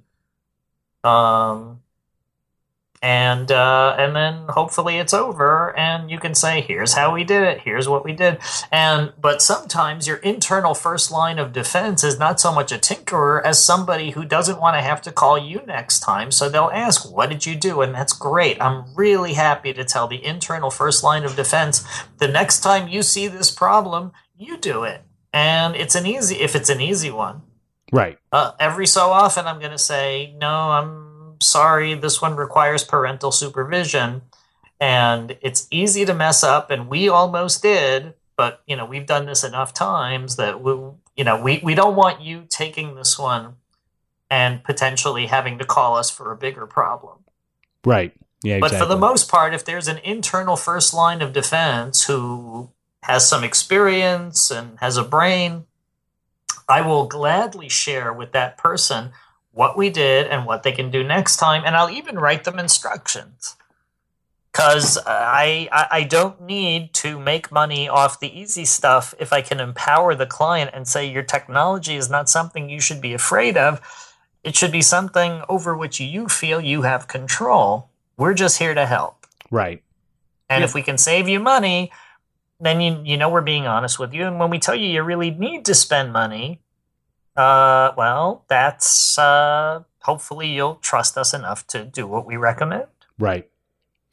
then hopefully it's over, and you can say, here's how we did it, here's what we did. But sometimes your internal first line of defense is not so much a tinkerer as somebody who doesn't want to have to call you next time. So they'll ask, what did you do? And that's great. I'm really happy to tell the internal first line of defense, the next time you see this problem, you do it. And if it's an easy one. Right. Every so often I'm going to say, no, I'm sorry, this one requires parental supervision, and it's easy to mess up, and we almost did, but we've done this enough times that we don't want you taking this one and potentially having to call us for a bigger problem. Right. Yeah, exactly. But for the most part, if there's an internal first line of defense who has some experience and has a brain, I will gladly share with that person what we did and what they can do next time, and I'll even write them instructions. Because I don't need to make money off the easy stuff if I can empower the client and say, your technology is not something you should be afraid of. It should be something over which you feel you have control. We're just here to help. Right. And if we can save you money, then you know we're being honest with you. And when we tell you really need to spend money, well, that's hopefully you'll trust us enough to do what we recommend. Right.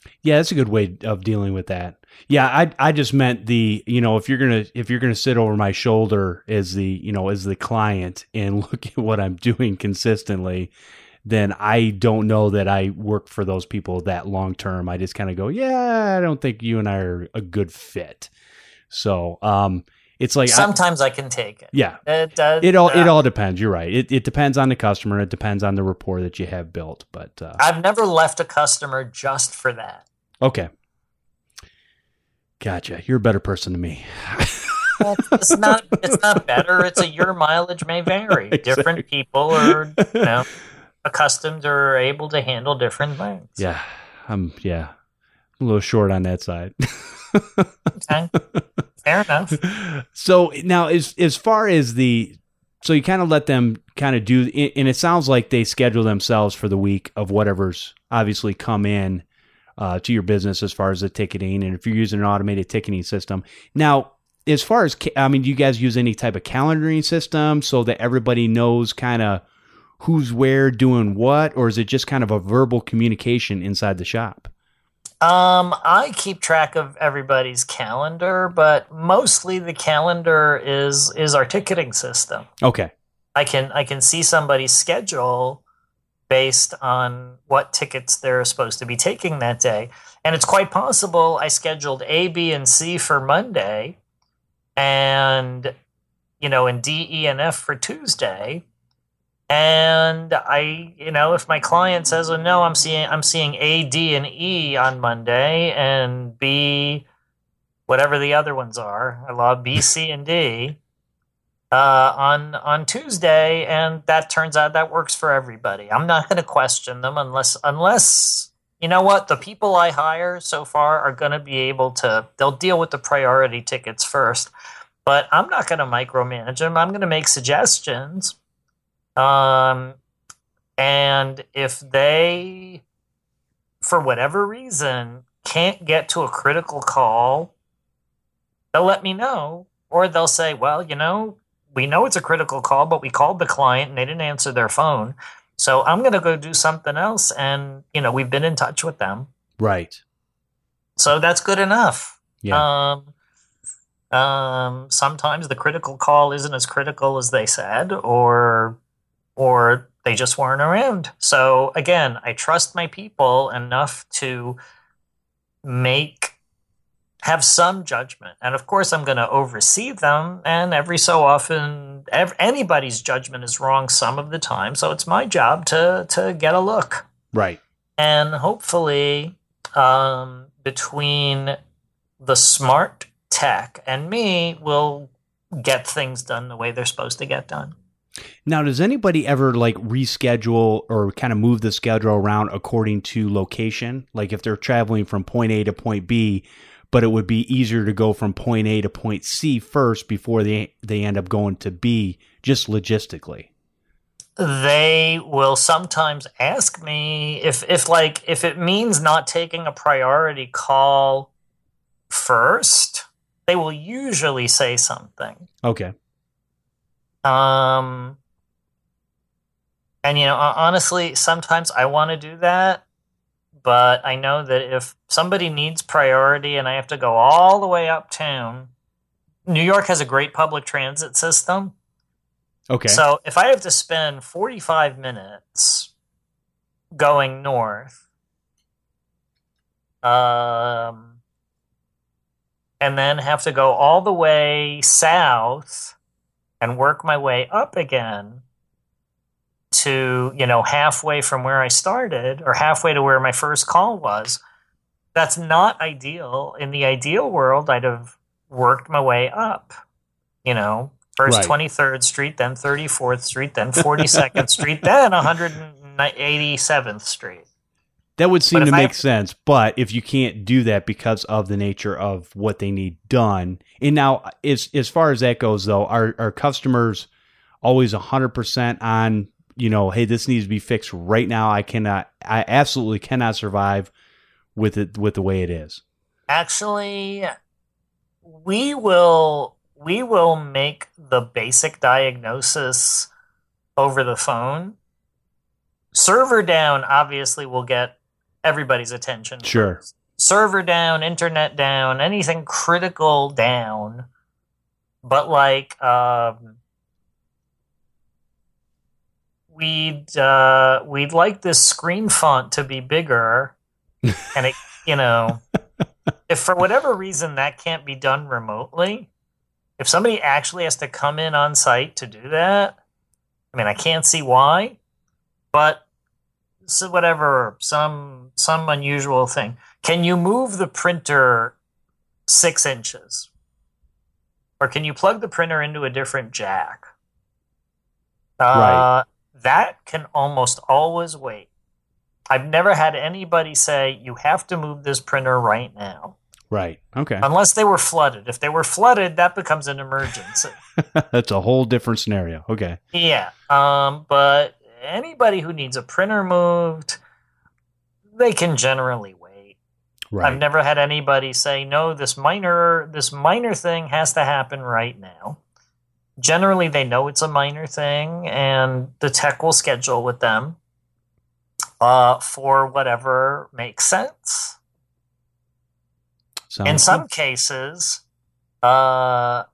Yeah, that's a good way of dealing with that. Yeah, I just meant if you're gonna sit over my shoulder as the client and look at what I'm doing consistently, then I don't know that I work for those people that long term. I just kind of go, yeah, I don't think you and I are a good fit. So it's like sometimes I can take it. Yeah, it all depends. You're right. It depends on the customer. It depends on the rapport that you have built. But I've never left a customer just for that. Okay. Gotcha. You're a better person than me. Well, it's not better. It's your mileage may vary. Exactly. Different people are, accustomed or able to handle different things. Yeah. I'm a little short on that side. Okay. Fair enough. So now as far as so you kind of let them kind of do, and it sounds like they schedule themselves for the week of whatever's obviously come in to your business as far as the ticketing, and if you're using an automated ticketing system. Now, as far as, do you guys use any type of calendaring system so that everybody knows kind of who's where doing what, or is it just kind of a verbal communication inside the shop? I keep track of everybody's calendar, but mostly the calendar is our ticketing system. Okay. I can see somebody's schedule based on what tickets they're supposed to be taking that day. And it's quite possible I scheduled A, B, and C for Monday and, and D, E, and F for Tuesday. And if my client says, oh, no, I'm seeing A, D, and E on Monday and B, whatever the other ones are, I love B, C, and D. On Tuesday, and that turns out that works for everybody. I'm not going to question them unless the people I hire so far are going to be able to. They'll deal with the priority tickets first, but I'm not going to micromanage them. I'm going to make suggestions, and if they, for whatever reason, can't get to a critical call, they'll let me know, or they'll say, well, we know it's a critical call, but we called the client and they didn't answer their phone. So I'm going to go do something else. And, we've been in touch with them. Right. So that's good enough. Yeah. Sometimes the critical call isn't as critical as they said, or they just weren't around. So again, I trust my people enough to have some judgment. And of course, I'm going to oversee them. And every so often, anybody's judgment is wrong some of the time. So it's my job to get a look. Right. And hopefully, between the smart tech and me, we'll get things done the way they're supposed to get done. Now, does anybody ever reschedule or kind of move the schedule around according to location? Like if they're traveling from point A to point B, but it would be easier to go from point A to point C first before they end up going to B, just logistically. They will sometimes ask me if it means not taking a priority call first, they will usually say something. Okay. And honestly, sometimes I want to do that. But I know that if somebody needs priority and I have to go all the way uptown, New York has a great public transit system. Okay. So if I have to spend 45 minutes going north, and then have to go all the way south and work my way up again, to, halfway from where I started or halfway to where my first call was, that's not ideal. In the ideal world, I'd have worked my way up, first Right. 23rd Street, then 34th Street, then 42nd Street, then 187th Street. That would seem to make sense. But if you can't do that because of the nature of what they need done. And now, as far as that goes, though, are customers always 100% on, hey, this needs to be fixed right now. I absolutely cannot survive with it, with the way it is. Actually, we will make the basic diagnosis over the phone. Server down, obviously, we'll get everybody's attention. Sure. Server down, internet down, anything critical down. But like, we'd like this screen font to be bigger, and it, if for whatever reason that can't be done remotely, if somebody actually has to come in on site to do that, I mean, I can't see why, but so whatever, some unusual thing. Can you move the printer 6 inches? Or can you plug the printer into a different jack? Right. That can almost always wait. I've never had anybody say, you have to move this printer right now. Right. Okay. Unless they were flooded. If they were flooded, that becomes an emergency. That's a whole different scenario. Okay. Yeah. But anybody who needs a printer moved, they can generally wait. Right. I've never had anybody say, no, this minor thing has to happen right now. Generally, they know it's a minor thing, and the tech will schedule with them for whatever makes sense. In some cases, I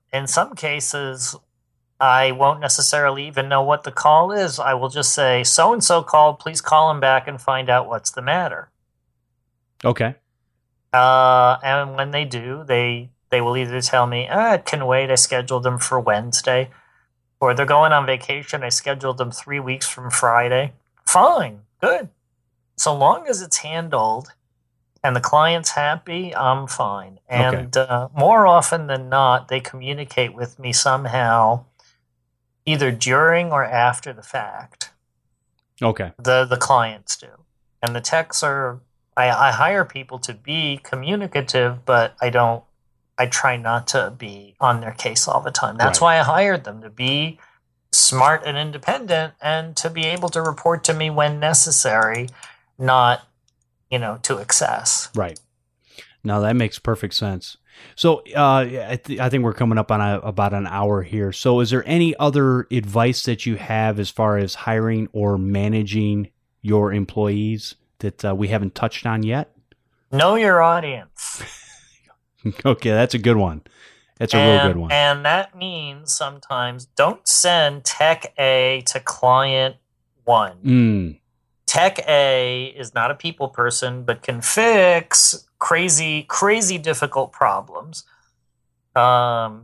won't necessarily even know what the call is. I will just say, so-and-so called, please call him back and find out what's the matter. Okay. And when they do, they will either tell me, it can wait, I scheduled them for Wednesday. Or they're going on vacation, I scheduled them 3 weeks from Friday. Fine, good. So long as it's handled and the client's happy, I'm fine. And more often than not, they communicate with me somehow, either during or after the fact. Okay. The clients do. And the techs are, I hire people to be communicative, but I try not to be on their case all the time. That's why I hired them, to be smart and independent and to be able to report to me when necessary, not, to excess. Right. Now that makes perfect sense. So I think we're coming up on about an hour here. So is there any other advice that you have as far as hiring or managing your employees that we haven't touched on yet? Know your audience. Okay, that's a good one. That's a real good one. And that means sometimes don't send Tech A to Client 1. Tech A is not a people person, but can fix crazy, crazy difficult problems. And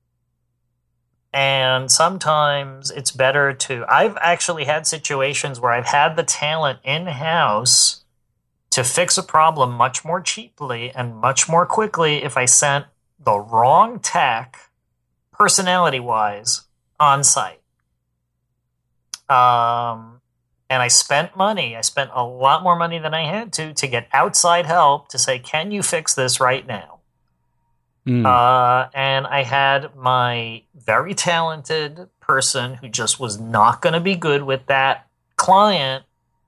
sometimes it's better to... I've actually had situations where I've had the talent in-house to fix a problem much more cheaply and much more quickly if I sent the wrong tech, personality-wise, on site. And I spent money. I spent a lot more money than I had to get outside help to say, can you fix this right now? And I had my very talented person who just was not going to be good with that client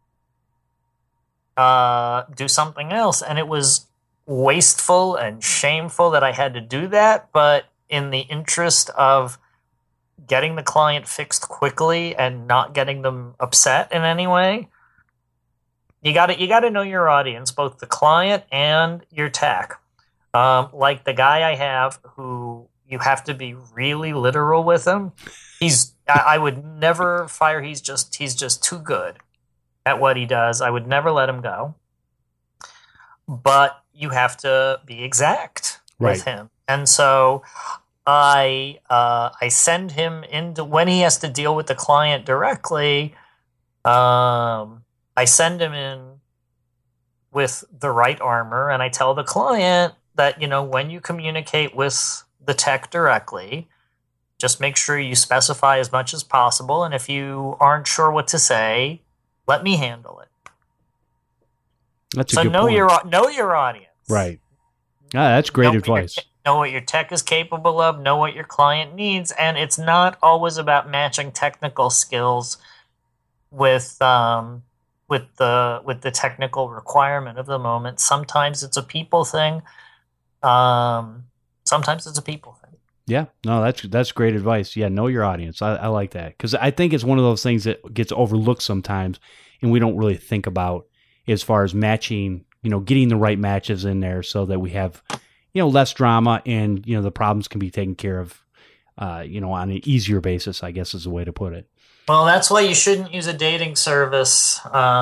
do something else. And it was wasteful and shameful that I had to do that. But in the interest of getting the client fixed quickly and not getting them upset in any way, you got to know your audience, both the client and your tech. Like the guy I have, who you have to be really literal with him. I would never fire. He's just too good at what he does. I would never let him go. But you have to be exact with him. And so I send him into, when he has to deal with the client directly, I send him in with the right armor, and I tell the client that, when you communicate with the tech directly, just make sure you specify as much as possible, and if you aren't sure what to say, let me handle it. That's a good point. Know your audience. Right. That's great advice. Know what your tech is capable of, know what your client needs, and it's not always about matching technical skills with the technical requirement of the moment. Sometimes it's a people thing. Sometimes it's a people thing. Yeah, no, that's great advice. Yeah, know your audience. I like that, because I think it's one of those things that gets overlooked sometimes, and we don't really think about as far as matching, getting the right matches in there so that we have, less drama and, the problems can be taken care of, on an easier basis, I guess is the way to put it. Well, that's why you shouldn't use a dating service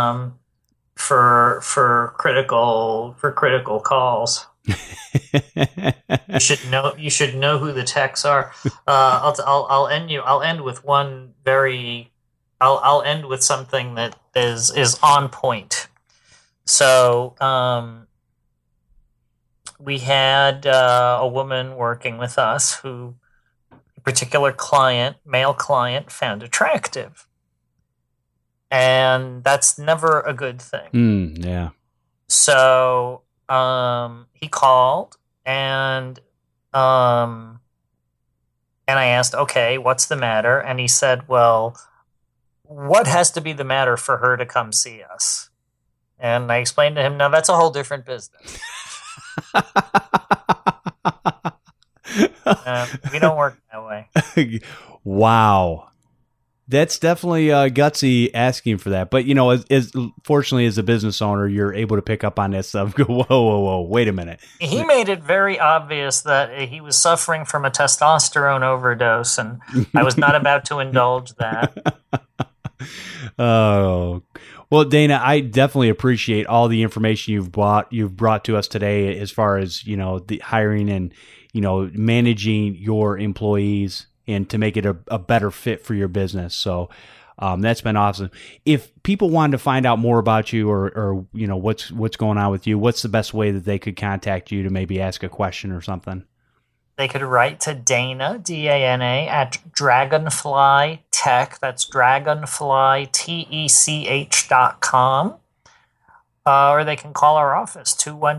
for critical calls. You should know who the techs are. I'll end with one I'll end with something that is on point. So we had a woman working with us who a particular male client, found attractive. And that's never a good thing. Yeah. So he called and I asked, okay, what's the matter? And he said, well, what has to be the matter for her to come see us? And I explained to him, no, that's a whole different business. We don't work that way. Wow. That's definitely gutsy asking for that. But, fortunately, as a business owner, you're able to pick up on that stuff. Go, whoa, wait a minute. He made it very obvious that he was suffering from a testosterone overdose, and I was not about to indulge that. Oh, well, Dana, I definitely appreciate all the information you've brought to us today as far as, the hiring and, managing your employees and to make it a better fit for your business. So that's been awesome. If people wanted to find out more about you or what's going on with you, what's the best way that they could contact you to maybe ask a question or something? They could write to Dana, D-A-N-A, at Dragonfly Tech. That's dragonflytech.com. Or they can call our office,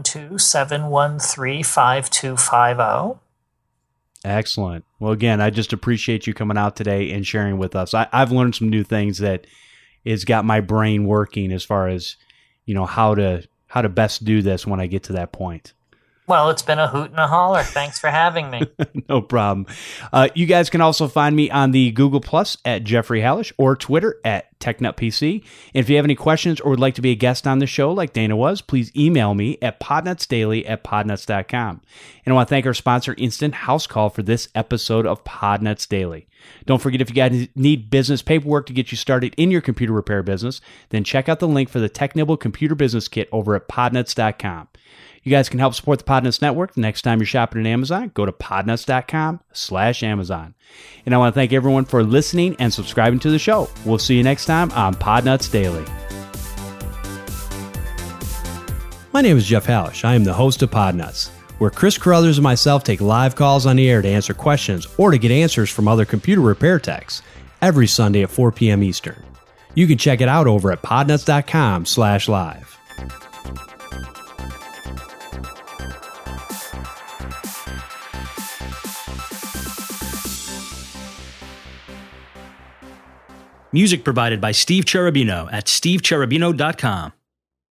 212-713-5250. Excellent. Well, again, I just appreciate you coming out today and sharing with us. I've learned some new things that has got my brain working as far as, how to best do this when I get to that point. Well, it's been a hoot and a holler. Thanks for having me. No problem. You guys can also find me on the Google Plus at Jeffrey Hallish or Twitter at TechNutPC. And if you have any questions or would like to be a guest on the show like Dana was, please email me at podnutsdaily@podnuts.com. And I want to thank our sponsor, Instant House Call, for this episode of Podnuts Daily. Don't forget, if you guys need business paperwork to get you started in your computer repair business, then check out the link for the TechNibble Computer Business Kit over at podnuts.com. You guys can help support the Podnuts Network. The next time you're shopping at Amazon, go to podnuts.com/Amazon. And I want to thank everyone for listening and subscribing to the show. We'll see you next time on Podnuts Daily. My name is Jeff Hallish. I am the host of Podnuts, where Chris Carruthers and myself take live calls on the air to answer questions or to get answers from other computer repair techs every Sunday at 4 p.m. Eastern. You can check it out over at podnuts.com/live. Music provided by Steve Cherubino at stevecherubino.com.